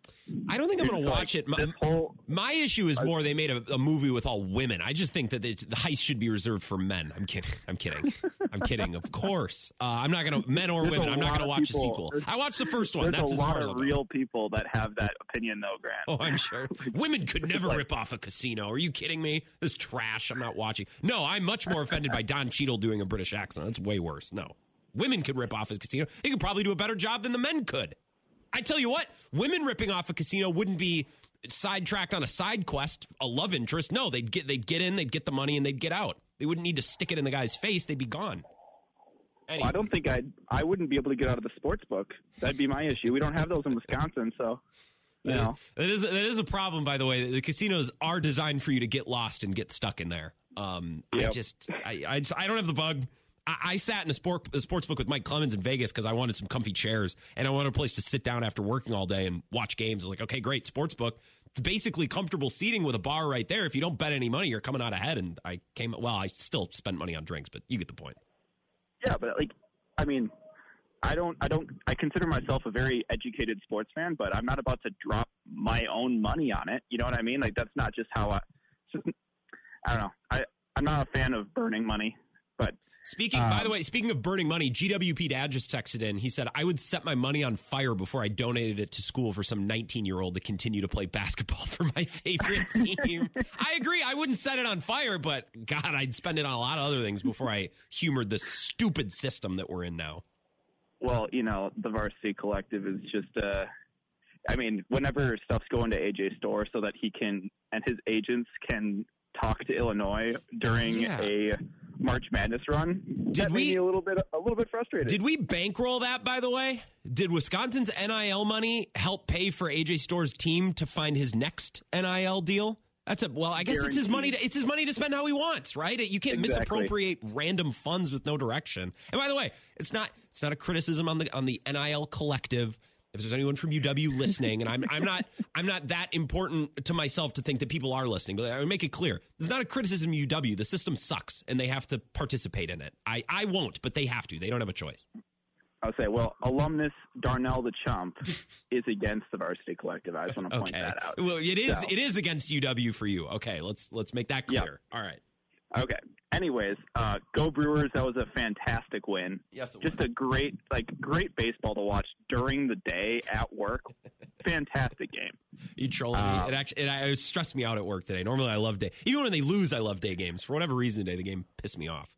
I don't think I'm going to watch it. My, whole, my issue is more they made a, a movie with all women. I just think that it, the heist should be reserved for men. I'm kidding. I'm kidding. I'm kidding. Of course. Uh, I'm not going to, men or women, I'm not going to watch people, a sequel. I watched the first one. That's as far as I'll go. There's a lot of real people that have that opinion, though, Grant. Oh, I'm sure. Women could never like, rip off a casino. Are you kidding me? This trash. I'm not watching. No, I'm much more offended by Don Cheadle doing a British accent. That's way worse. No. Women could rip off his casino. He could probably do a better job than the men could. I tell you what, women ripping off a casino wouldn't be sidetracked on a side quest, a love interest. No, they'd get they'd get in, they'd get the money, and they'd get out. They wouldn't need to stick it in the guy's face. They'd be gone. Well, I don't think I'd I wouldn't be able to get out of the sports book. That'd be my issue. We don't have those in Wisconsin, so you know. That is that is a problem, by the way. The casinos are designed for you to get lost and get stuck in there. Um, yep. I just I, I I don't have the bug. I sat in a, sport, a sports book with Mike Clemens in Vegas because I wanted some comfy chairs and I wanted a place to sit down after working all day and watch games. I was like, okay, great, sports book. It's basically comfortable seating with a bar right there. If you don't bet any money, you're coming out ahead. And I came, well, I still spent money on drinks, but you get the point. Yeah, but like, I mean, I don't, I don't, I consider myself a very educated sports fan, but I'm not about to drop my own money on it. You know what I mean? Like, that's not just how I, just, I don't know. I, I'm not a fan of burning money, but. Speaking, um, by the way, speaking of burning money, G W P Dad just texted in. He said, I would set my money on fire before I donated it to school for some nineteen-year-old to continue to play basketball for my favorite team. I agree. I wouldn't set it on fire, but, God, I'd spend it on a lot of other things before I humored this stupid system that we're in now. Well, you know, the Varsity Collective is just, uh, I mean, whenever stuff's going to A J's store so that he can, and his agents can talk to Illinois during yeah. a March Madness run. Did that we made me a little bit a little bit frustrated? Did we bankroll that, by the way? Did Wisconsin's N I L money help pay for A J Store's team to find his next N I L deal? That's a well. I guess it's his money. To, it's his money to spend how he wants, right? You can't exactly. misappropriate random funds with no direction. And by the way, it's not it's not a criticism on the on the N I L collective. If there's anyone from U W listening, and I'm I'm not I'm not that important to myself to think that people are listening, but I would make it clear. This is not a criticism of U W. The system sucks, and they have to participate in it. I, I won't, but they have to. They don't have a choice. I'll say, well, alumnus Darnell the Chump is against the varsity collective. I just want to point okay. that out. Well, it is so. it is against U W for you. Okay, let's let's make that clear. Yep. All right. Okay. Anyways, uh, go Brewers. That was a fantastic win. Yes, it Just was. a great, like, great baseball to watch during the day at work. Fantastic game. You trolling uh, me. It actually it, it stressed me out at work today. Normally I love day. Even when they lose, I love day games. For whatever reason today, the game pissed me off.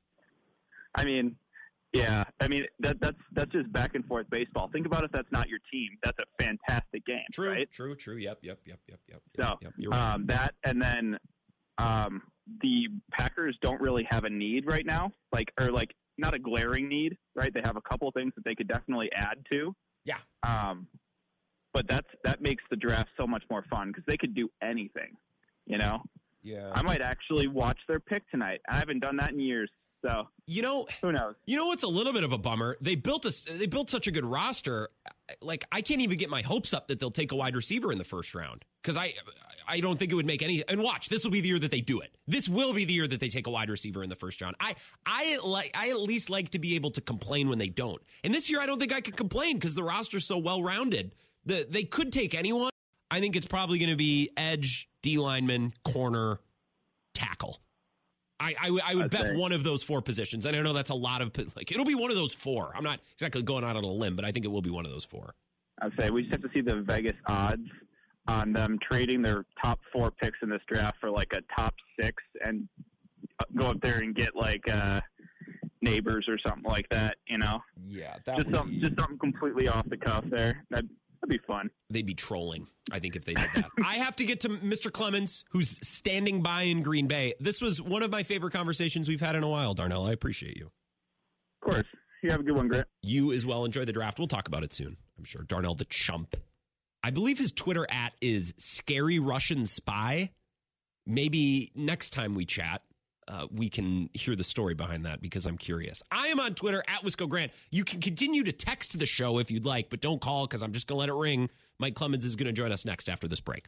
I mean, yeah. I mean, that, that's that's just back and forth baseball. Think about if that's not your team. That's a fantastic game. True, right? true, true. Yep, yep, yep, yep, yep. So, yep, you're right. um, that and then um, the Packers don't really have a need right now, like or like not a glaring need, right? They have a couple of things that they could definitely add to. Yeah. Um, but that's that makes the draft so much more fun because they could do anything, you know. Yeah. I might actually watch their pick tonight. I haven't done that in years. So you know, who knows? You know what's a little bit of a bummer? They built a they built such a good roster. Like I can't even get my hopes up that they'll take a wide receiver in the first round because I I don't think it would make any. And watch, this will be the year that they do it. This will be the year that they take a wide receiver in the first round. I I like I at least like to be able to complain when they don't. And this year I don't think I could complain because the roster's so well rounded. The they could take anyone. I think it's probably going to be edge, D lineman, corner, tackle. I, I, I would bet one of those four positions. And I know that's a lot of, like, it'll be one of those four. I'm not exactly going out on a limb, but I think it will be one of those four. I'd say we just have to see the Vegas odds on them trading their top four picks in this draft for like a top six and go up there and get like uh, Neighbors or something like that, you know? Yeah. That just, would something, be... just something completely off the cuff there. That'd, that'd be fun. They'd be trolling, I think, if they did that. I have to get to Mister Clemens, who's standing by in Green Bay. This was one of my favorite conversations we've had in a while, Darnell. I appreciate you. Of course. You have a good one, Grant. You as well. Enjoy the draft. We'll talk about it soon, I'm sure. Darnell the Chump. I believe his Twitter at is Scary Russian Spy. Maybe next time we chat, uh, we can hear the story behind that because I'm curious. I am on Twitter at Wisco Grant. You can continue to text the show if you'd like, but don't call because I'm just going to let it ring. Mike Clemens is going to join us next after this break.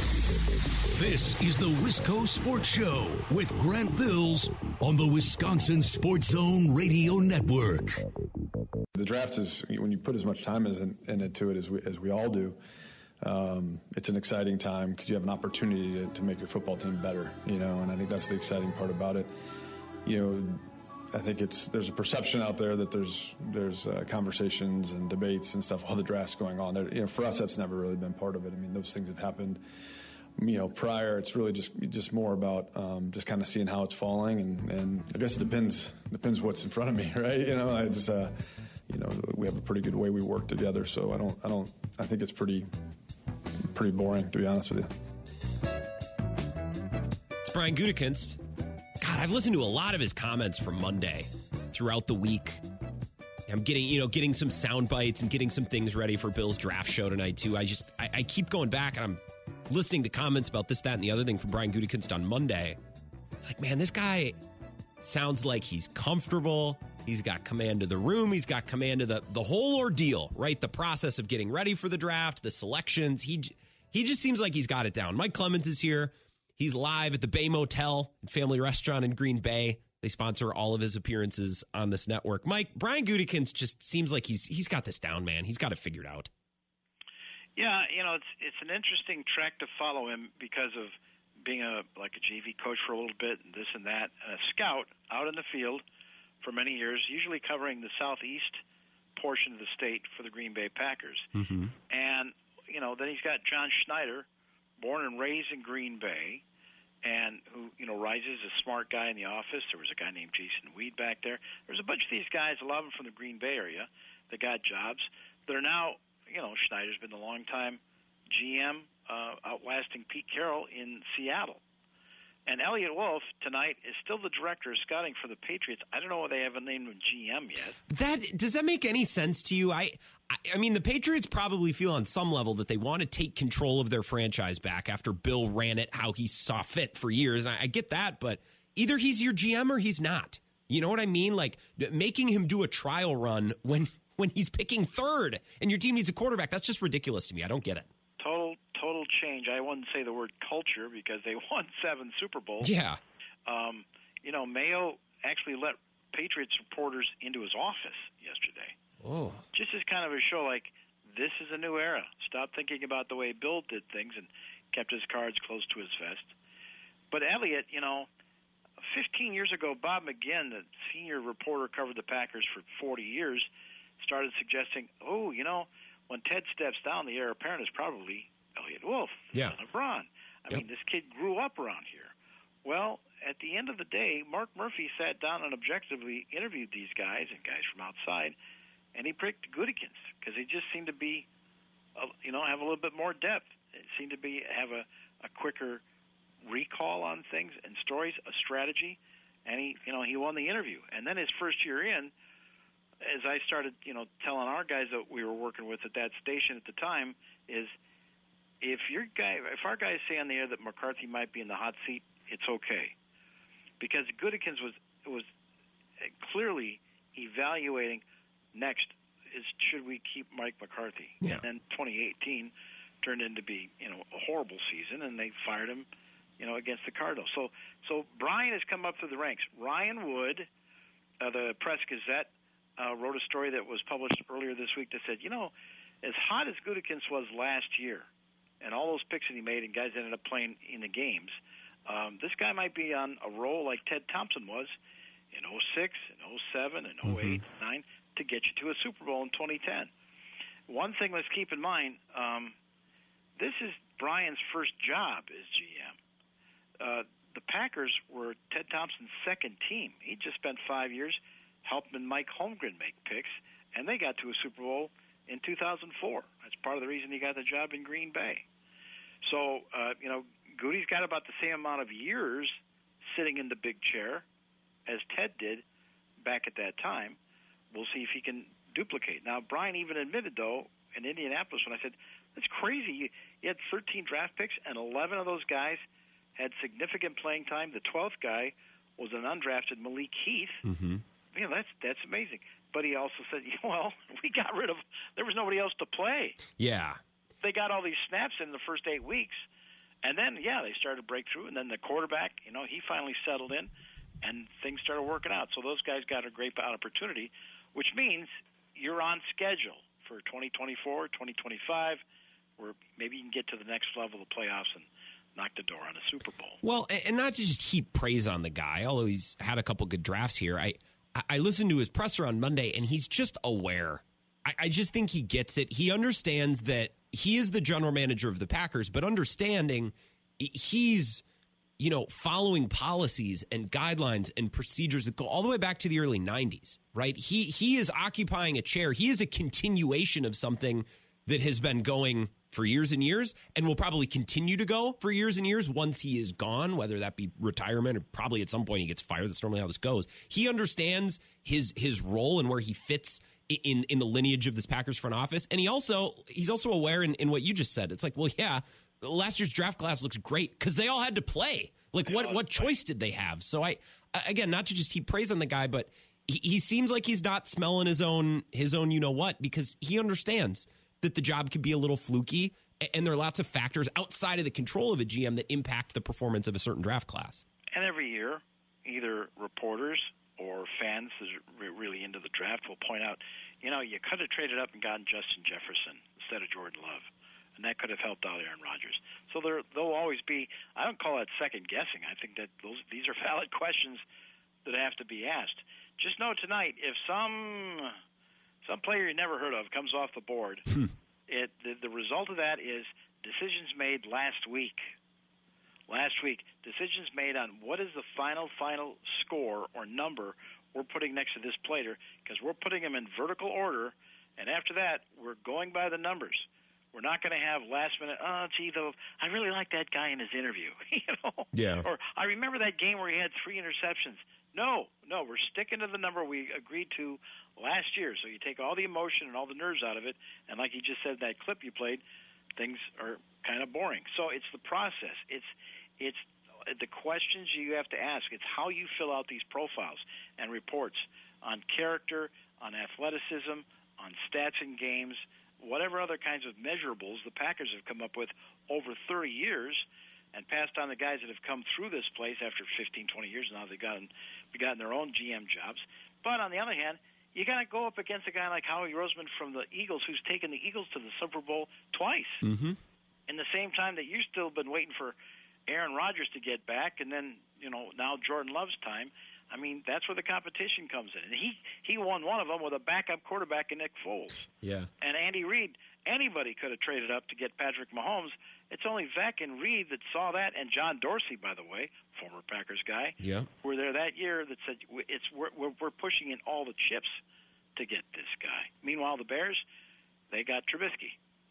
This is the Wisco Sports Show with Grant Bills on the Wisconsin Sports Zone Radio Network. The draft is, when you put as much time as in, in it to it as we, as we all do, um, it's an exciting time because you have an opportunity to, to make your football team better, you know, and I think that's the exciting part about it. You know, I think it's there's a perception out there that there's there's uh, conversations and debates and stuff while the draft's going on. There, you know, for us, that's never really been part of it. I mean, those things have happened, you know, prior. It's really just just more about um, just kind of seeing how it's falling, and, and I guess it depends depends what's in front of me, right? You know, I just uh, you know, we have a pretty good way we work together, so I don't I don't I think it's pretty pretty boring, to be honest with you. It's Brian Gutekunst. God, I've listened to a lot of his comments from Monday throughout the week. I'm getting, you know, getting some sound bites and getting some things ready for Bill's draft show tonight, too. I just, I, I keep going back and I'm listening to comments about this, that, and the other thing from Brian Gutekunst on Monday. It's like, man, this guy sounds like he's comfortable. He's got command of the room. He's got command of the, the whole ordeal, right? The process of getting ready for the draft, the selections. He, he just seems like he's got it down. Mike Clemens is here. He's live at the Bay Motel and Family Restaurant in Green Bay. They sponsor all of his appearances on this network. Mike, Brian Gutekunst just seems like he's he's got this down, man. He's got it figured out. Yeah, you know, it's it's an interesting track to follow him because of being a like a J V coach for a little bit and this and that, and a scout out in the field for many years, usually covering the southeast portion of the state for the Green Bay Packers. Mm-hmm. And, you know, then he's got John Schneider, born and raised in Green Bay, and who, you know, rises a smart guy in the office. There was a guy named Jason Weed back there. There's a bunch of these guys, a lot of them from the Green Bay area, that got jobs. That are now, you know, Schneider's been a long time G M, uh, outlasting Pete Carroll in Seattle. And Elliot Wolf tonight is still the director of scouting for the Patriots. I don't know whether they haven't named him G M yet. That does that make any sense to you? I, I, I mean, the Patriots probably feel on some level that they want to take control of their franchise back after Bill ran it how he saw fit for years, and I, I get that. But either he's your G M or he's not. You know what I mean? Like making him do a trial run when when he's picking third and your team needs a quarterback. That's just ridiculous to me. I don't get it. Total, total change. I wouldn't say the word culture because they won seven Super Bowls. Yeah. Um, you know, Mayo actually let Patriots reporters into his office yesterday. Oh. Just as kind of a show like, this is a new era. Stop thinking about the way Bill did things and kept his cards close to his vest. But Elliott, you know, fifteen years ago, Bob McGinn, the senior reporter, covered the Packers for forty years, started suggesting, oh, you know, when Ted steps down, the heir apparent is probably Elliot Wolf, the yeah. son of Ron. I yep. mean, this kid grew up around here. Well, at the end of the day, Mark Murphy sat down and objectively interviewed these guys and guys from outside, and he picked Gutekunst because he just seemed to be, uh, you know, have a little bit more depth. It seemed to be have a, a quicker recall on things and stories, a strategy, and he, you know, he won the interview. And then his first year in, as I started, you know, telling our guys that we were working with at that station at the time, is if your guy, if our guys say on the air that McCarthy might be in the hot seat, it's okay, because Gutekunst was was clearly evaluating next is should we keep Mike McCarthy? Yeah. And then twenty eighteen turned into be you know a horrible season, and they fired him, you know, against the Cardinals. So so Brian has come up through the ranks. Ryan Wood, uh, the Press Gazette, uh, wrote a story that was published earlier this week that said, you know, as hot as Gutekunst was last year, and all those picks that he made, and guys ended up playing in the games, um, this guy might be on a roll like Ted Thompson was in oh six, in oh seven, in oh eight, mm-hmm. nine to get you to a Super Bowl in twenty ten. One thing let's keep in mind, um, this is Brian's first job as G M. Uh, the Packers were Ted Thompson's second team. He just spent five years helping Mike Holmgren make picks, and they got to a Super Bowl in two thousand four. That's part of the reason he got the job in Green Bay. So, uh, you know, Goody's got about the same amount of years sitting in the big chair as Ted did back at that time. We'll see if he can duplicate. Now, Brian even admitted, though, in Indianapolis, when I said, that's crazy. You, you had thirteen draft picks, and eleven of those guys had significant playing time. The twelfth guy was an undrafted Malik Heath. Mm-hmm. You know, that's that's amazing. But he also said, well, we got rid of – there was nobody else to play. Yeah. They got all these snaps in the first eight weeks. And then, yeah, they started to break through. And then the quarterback, you know, he finally settled in, and things started working out. So those guys got a great opportunity, which means you're on schedule for twenty twenty-four, twenty twenty-five, where maybe you can get to the next level of playoffs and knock the door on a Super Bowl. Well, and not to just heap praise on the guy, although he's had a couple good drafts here. I I listened to his presser on Monday, and he's just aware. I, I just think he gets it. He understands that he is the general manager of the Packers, but understanding he's, you know, following policies and guidelines and procedures that go all the way back to the early nineties, right? He he is occupying a chair. He is a continuation of something that has been going for years and years and will probably continue to go for years and years once he is gone, whether that be retirement or probably at some point he gets fired. That's normally how this goes. He understands his his role and where he fits in in the lineage of this Packers front office. And he also he's also aware in, in what you just said. It's like, well, yeah, last year's draft class looks great because they all had to play. Like, what what choice did they have? So I again, not to just heap praise on the guy, but he, he seems like he's not smelling his own his own you know what, because he understands that the job can be a little fluky, and there are lots of factors outside of the control of a G M that impact the performance of a certain draft class. And every year, either reporters or fans that are really into the draft will point out, you know, you could have traded up and gotten Justin Jefferson instead of Jordan Love, and that could have helped out Aaron Rodgers. So there, there'll always be, I don't call that second guessing. I think that those these are valid questions that have to be asked. Just know tonight, if some some player you never heard of comes off the board, it the, the result of that is decisions made last week. Last week, decisions made on what is the final, final score or number we're putting next to this player, because we're putting them in vertical order, and after that, we're going by the numbers. We're not going to have last minute, oh, gee, though, I really like that guy in his interview. you know? Yeah. Or I remember that game where he had three interceptions. No, no, we're sticking to the number we agreed to last year. So you take all the emotion and all the nerves out of it, and like you just said, that clip you played, things are kind of boring. So it's the process. It's it's the questions you have to ask. It's how you fill out these profiles and reports on character, on athleticism, on stats in games, whatever other kinds of measurables the Packers have come up with over thirty years and passed on the guys that have come through this place after fifteen, twenty years now. They've gotten, gotten their own G M jobs. But on the other hand, you got to go up against a guy like Howie Roseman from the Eagles, who's taken the Eagles to the Super Bowl twice. Mm-hmm. In the same time that you've still been waiting for Aaron Rodgers to get back, and then, you know, now Jordan Love's time. I mean, that's where the competition comes in. And he, he won one of them with a backup quarterback in Nick Foles. Yeah. And Andy Reid, anybody could have traded up to get Patrick Mahomes. It's only Vec and Reid that saw that, and John Dorsey, by the way, former Packers guy, yeah. were there that year that said it's we're, we're pushing in all the chips to get this guy. Meanwhile, the Bears, they got Trubisky.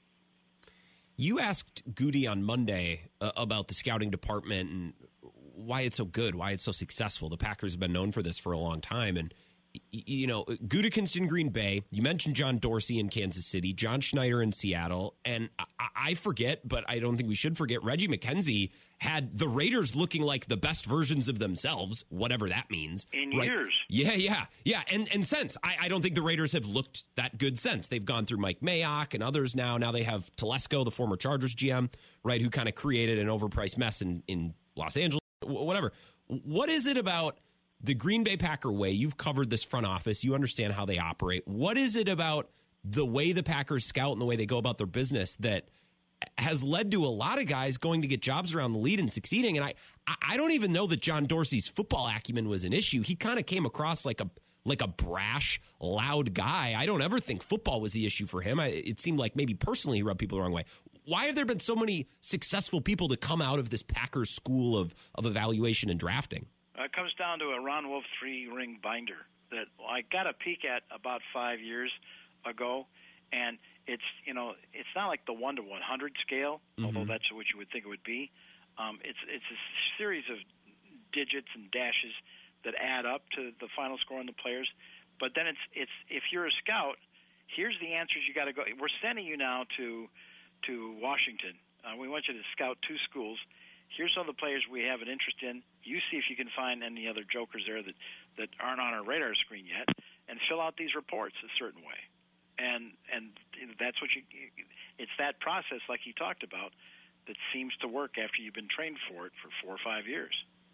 You asked Goody on Monday uh, about the scouting department and why it's so good, why it's so successful. The Packers have been known for this for a long time. And, you know, Gutekunst in Green Bay, you mentioned John Dorsey in Kansas City, John Schneider in Seattle, and I, I forget, but I don't think we should forget, Reggie McKenzie had the Raiders looking like the best versions of themselves, whatever that means. In right? years. Yeah, yeah, yeah. And and since, I, I don't think the Raiders have looked that good since. They've gone through Mike Mayock and others now. Now they have Telesco, the former Chargers G M, right, who kind of created an overpriced mess in, in Los Angeles, whatever. What is it about the Green Bay Packer way? You've covered this front office. You understand how they operate. What is it about the way the Packers scout and the way they go about their business that has led to a lot of guys going to get jobs around the league and succeeding? And I, I don't even know that John Dorsey's football acumen was an issue. He kind of came across like a like a brash, loud guy. I don't ever think football was the issue for him. I, it seemed like maybe personally he rubbed people the wrong way. Why have there been so many successful people to come out of this Packers school of, of evaluation and drafting? Uh, it comes down to a Ron Wolf three-ring binder that I got a peek at about five years ago, and it's, you know, it's not like the one to one hundred scale, mm-hmm. although that's what you would think it would be. Um, it's it's a series of digits and dashes that add up to the final score on the players. But then it's it's if you're a scout, here's the answers you got to go. We're sending you now to to Washington. Uh, we want you to scout two schools. Here's some of the players we have an interest in. You see if you can find any other jokers there that, that aren't on our radar screen yet, and fill out these reports a certain way. And and that's what you. It's that process, like he talked about, that seems to work after you've been trained for it for four or five years.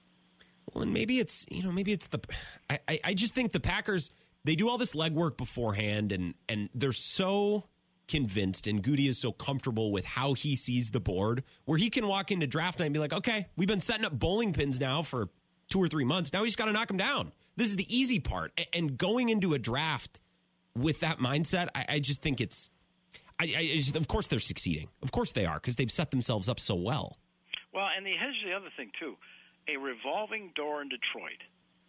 Well, and maybe it's you know maybe it's the. I, I, I just think the Packers, they do all this legwork beforehand, and and they're so convinced, and Goody is so comfortable with how he sees the board, where he can walk into draft night and be like, okay, we've been setting up bowling pins now for two or three months. Now we just got to knock them down. This is the easy part. And going into a draft with that mindset, I, I just think it's, I, I just, of course they're succeeding. Of course they are, because they've set themselves up so well. Well, and the, here's the other thing, too. A revolving door in Detroit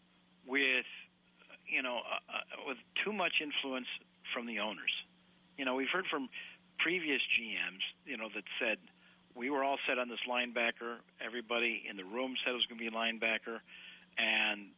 with, you know, uh, uh, with too much influence from the owners. You know, we've heard from previous G Ms, you know, that said we were all set on this linebacker. Everybody in the room said it was going to be a linebacker. And,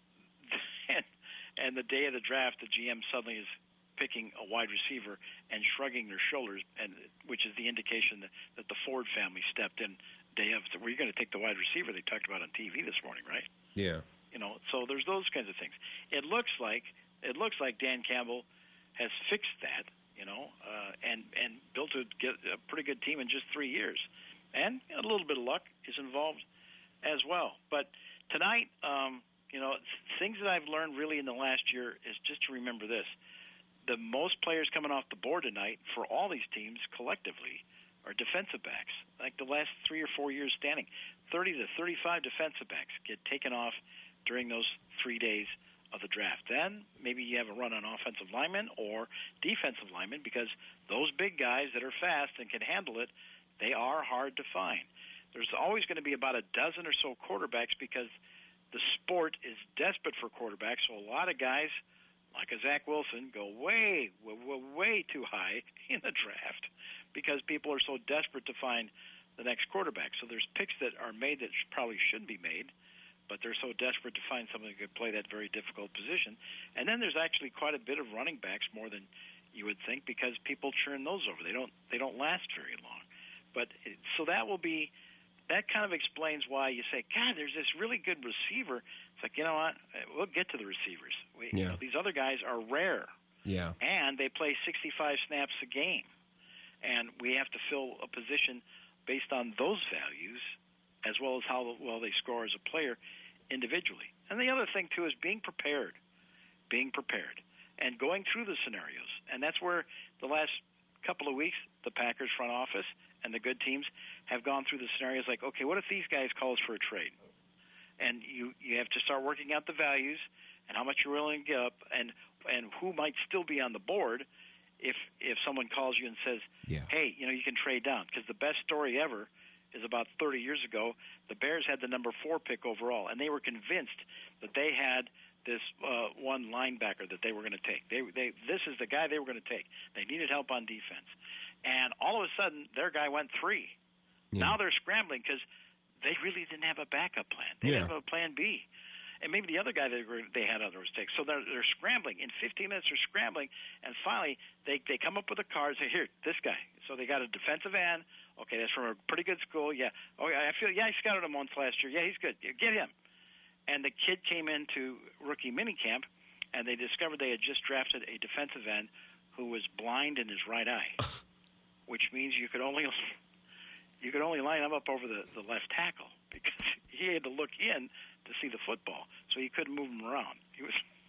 and and the day of the draft, the G M suddenly is picking a wide receiver and shrugging their shoulders, and which is the indication that, that the Ford family stepped in day of. So we're going to take the wide receiver they talked about on T V this morning, right? Yeah. You know, so there's those kinds of things. It looks like it looks like Dan Campbell has fixed that. You know, uh, and and built a, get a pretty good team in just three years, and a little bit of luck is involved as well. But tonight, um, you know, things that I've learned really in the last year is just to remember this: the most players coming off the board tonight for all these teams collectively are defensive backs. Like the last three or four years standing, thirty to thirty-five defensive backs get taken off during those three days of the draft. Then maybe you have a run on offensive linemen or defensive linemen, because those big guys that are fast and can handle it, they are hard to find. There's always going to be about a dozen or so quarterbacks because the sport is desperate for quarterbacks. So a lot of guys, like a Zach Wilson, go way, way, way too high in the draft because people are so desperate to find the next quarterback. So there's picks that are made that probably shouldn't be made, but they're so desperate to find someone who could play that very difficult position. And then there's actually quite a bit of running backs, more than you would think, because people churn those over. They don't they don't last very long. But it, so that will be that kind of explains why you say, God, there's this really good receiver. It's like, you know what? We'll get to the receivers. We, Yeah. you know, these other guys are rare. Yeah. And they play sixty-five snaps a game. And we have to fill a position based on those values, as well as how well they score as a player individually. And the other thing, too, is being prepared. Being prepared. And going through the scenarios. And that's where the last couple of weeks, the Packers front office and the good teams have gone through the scenarios like, okay, what if these guys call us for a trade? And you, you have to start working out the values and how much you're willing to give up and, and who might still be on the board if if someone calls you and says, Yeah. hey, you know, you can trade down. Because the best story ever is about thirty years ago, the Bears had the number four pick overall, and they were convinced that they had this uh, one linebacker that they were going to take. They, they, this is the guy they were going to take. They needed help on defense. And all of a sudden, their guy went three. Yeah. Now they're scrambling because they really didn't have a backup plan. They Yeah. didn't have a plan B. And maybe the other guy they were, they had other mistakes. So they're, they're scrambling. In fifteen minutes, they're scrambling. And finally, they, they come up with a card and say, here, this guy. So they got a defensive end. Okay, that's from a pretty good school. Yeah. Oh, yeah, I feel, yeah, I scouted him once last year. Yeah, he's good. Get him. And the kid came into rookie minicamp, and they discovered they had just drafted a defensive end who was blind in his right eye, which means you could only you could only line him up over the, the left tackle because he had to look in to see the football, so he couldn't move him around. He was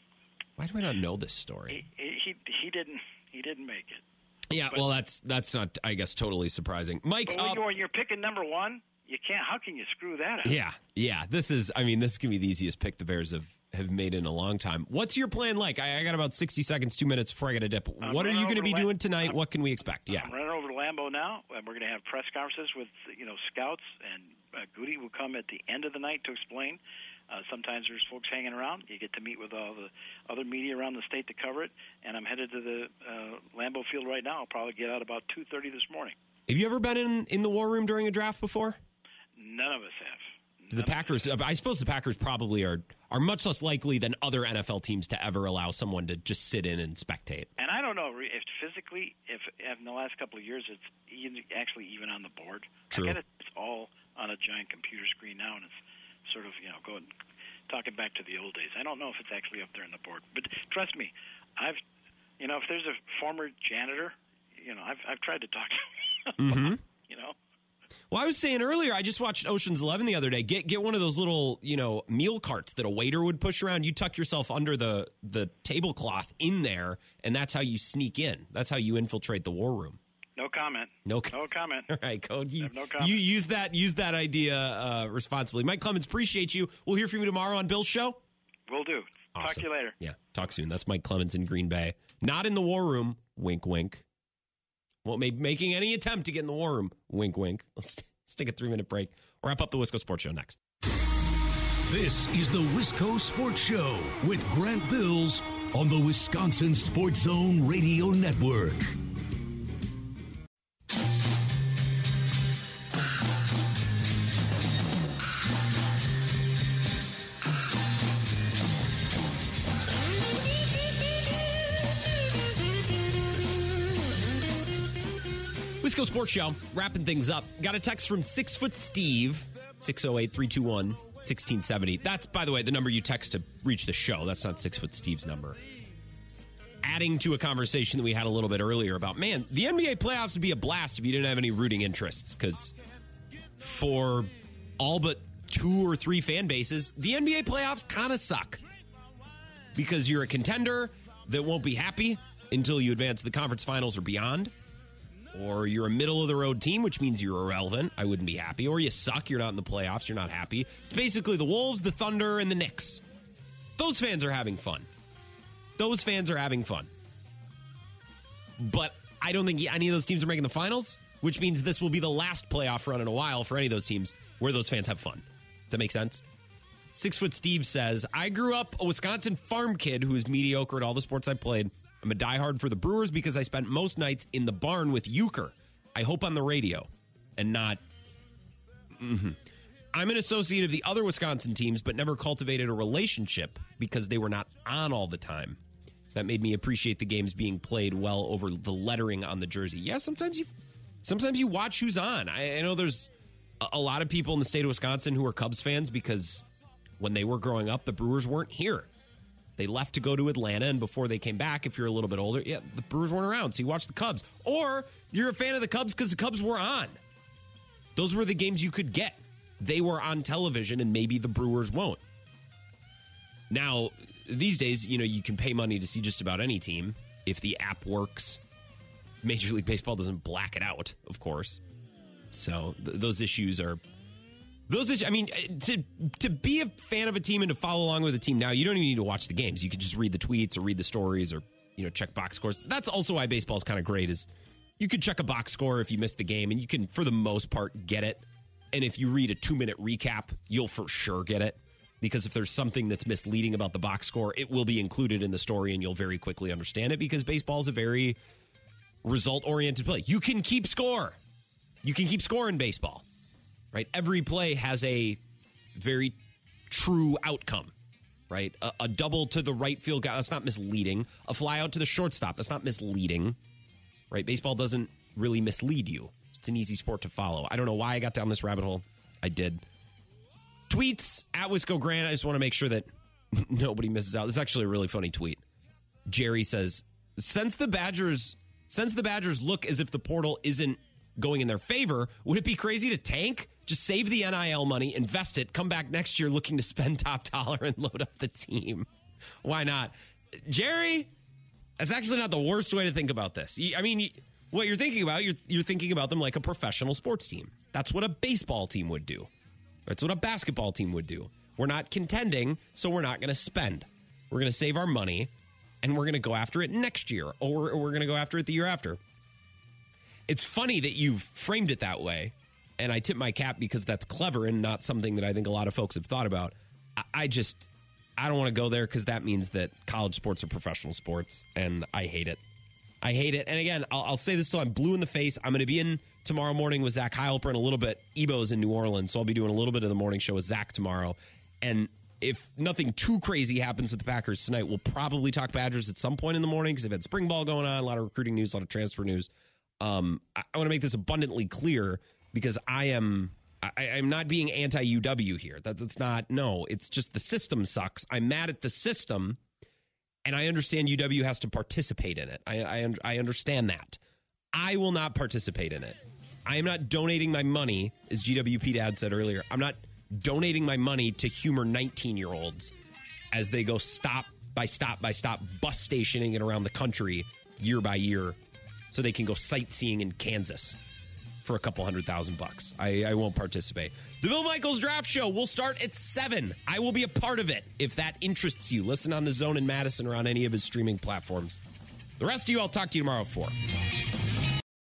Why do I not know this story? he he, he didn't he didn't make it. Yeah, But- well, that's that's not, I guess, totally surprising. Mike, But uh, when, you're, when you're picking number one, you can't. How can you screw that up? yeah, yeah, this is, I mean, this can be the easiest pick the Bears have, have made in a long time. What's your plan like? I, I got about sixty seconds, two minutes before I got to dip. I'm what are running you going to over be to doing Lam- tonight? I'm- what can we expect? Yeah. I'm running over to Lambeau now, and we're going to have press conferences with you know scouts, and uh, Goody will come at the end of the night to explain. Uh, sometimes there's folks hanging around. You get to meet with all the other media around the state to cover it, and I'm headed to the uh, Lambeau Field right now. I'll probably get out about two thirty this morning. Have you ever been in, in the war room during a draft before? None of us have. The Packers, I suppose the Packers probably are are much less likely than other N F L teams to ever allow someone to just sit in and spectate. And I don't know if physically, if, if in the last couple of years, it's even, actually even on the board. True. I get it, it's all on a giant computer screen now, and it's sort of, you know, going talking back to the old days. I don't know if it's actually up there on the board. But trust me, I've, you know, if there's a former janitor, you know, I've, I've tried to talk to him, Mm-hmm. you know. Well, I was saying earlier, I just watched Ocean's Eleven the other day. Get get one of those little, you know, meal carts that a waiter would push around. You tuck yourself under the, the tablecloth in there, and that's how you sneak in. That's how you infiltrate the war room. No comment. No, no comment. All right, Code. You, no comment. you use that use that idea uh, responsibly. Mike Clemens, appreciate you. We'll hear from you tomorrow on Bill's show. Will do. Talk Awesome. to you later. Yeah, talk soon. That's Mike Clemens in Green Bay. Not in the war room. Wink, wink. Won't be making any attempt to get in the war room. Wink, wink. Let's, let's take a three-minute break. We'll wrap up the Wisco Sports Show next. This is the Wisco Sports Show with Grant Bills on the Wisconsin Sports Zone Radio Network. Wisco Sports Show, wrapping things up. Got a text from Six Foot Steve, six oh eight, three two one, one six seven oh. That's, by the way, the number you text to reach the show. That's not Six Foot Steve's number. Adding to a conversation that we had a little bit earlier about, man, the N B A playoffs would be a blast if you didn't have any rooting interests, because for all but two or three fan bases, the N B A playoffs kind of suck. Because you're a contender that won't be happy until you advance to the conference finals or beyond. Or you're a middle-of-the-road team, which means you're irrelevant. I wouldn't be happy. Or you suck. You're not in the playoffs. You're not happy. It's basically the Wolves, the Thunder, and the Knicks. Those fans are having fun. Those fans are having fun. But I don't think any of those teams are making the finals, which means this will be the last playoff run in a while for any of those teams where those fans have fun. Does that make sense? Six Foot Steve says, I grew up a Wisconsin farm kid who is mediocre at all the sports I played. I'm a diehard for the Brewers because I spent most nights in the barn with euchre. I hope on the radio and not. Mm-hmm. I'm an associate of the other Wisconsin teams, but never cultivated a relationship because they were not on all the time. That made me appreciate the games being played well over the lettering on the jersey. Yeah, sometimes you sometimes you watch who's on. I, I know there's a, a lot of people in the state of Wisconsin who are Cubs fans because when they were growing up, the Brewers weren't here. They left to go to Atlanta, and before they came back, if you're a little bit older, yeah, the Brewers weren't around, so you watch the Cubs. Or you're a fan of the Cubs because the Cubs were on. Those were the games you could get. They were on television, and maybe the Brewers won't. Now, these days, you know, you can pay money to see just about any team if the app works. Major League Baseball doesn't black it out, of course. So th- those issues are... Those issues, I mean, to to be a fan of a team and to follow along with a team now, you don't even need to watch the games. You can just read the tweets or read the stories or, you know, check box scores. That's also why baseball is kind of great is you can check a box score if you missed the game, and you can, for the most part, get it. And if you read a two-minute recap, you'll for sure get it. Because if there's something that's misleading about the box score, it will be included in the story, and you'll very quickly understand it because baseball is a very result-oriented play. You can keep score. You can keep score in baseball. Right? Every play has a very true outcome, right? A, a double to the right field guy, that's not misleading. A fly out to the shortstop, that's not misleading, right? Baseball doesn't really mislead you. It's an easy sport to follow. I don't know why I got down this rabbit hole. I did. Tweets at Wisco Grant. I just want to make sure that nobody misses out. This is actually a really funny tweet. Jerry says, since the Badgers, since the Badgers look as if the portal isn't going in their favor, would it be crazy to tank? Just save the N I L money, invest it, come back next year looking to spend top dollar and load up the team. Why not? Jerry, that's actually not the worst way to think about this. I mean, what you're thinking about, you're, you're thinking about them like a professional sports team. That's what a baseball team would do. That's what a basketball team would do. We're not contending, so we're not going to spend. We're going to save our money, and we're going to go after it next year, or we're, we're going to go after it the year after. It's funny that you've framed it that way, and I tip my cap because that's clever and not something that I think a lot of folks have thought about. I, I just, I don't want to go there because that means that college sports are professional sports, and I hate it. I hate it. And again, I'll, I'll say this till I'm blue in the face. I'm going to be in tomorrow morning with Zach Heilper in a little bit. Ebo's in New Orleans, so I'll be doing a little bit of the morning show with Zach tomorrow. And if nothing too crazy happens with the Packers tonight, we'll probably talk Badgers at some point in the morning because they've had spring ball going on, a lot of recruiting news, a lot of transfer news. Um, I, I want to make this abundantly clear because I am I, I'm not being anti-U W here. That, that's not, no, it's just the system sucks. I'm mad at the system, and I understand U W has to participate in it. I, I, I understand that. I will not participate in it. I am not donating my money, as G W P Dad said earlier. I'm not donating my money to humor nineteen-year-olds as they go stop by stop by stop bus stationing it around the country year by year so they can go sightseeing in Kansas for a couple hundred thousand bucks. I, I won't participate. The Bill Michaels Draft Show will start at seven. I will be a part of it if that interests you. Listen on The Zone in Madison or on any of his streaming platforms. The rest of you, I'll talk to you tomorrow at four.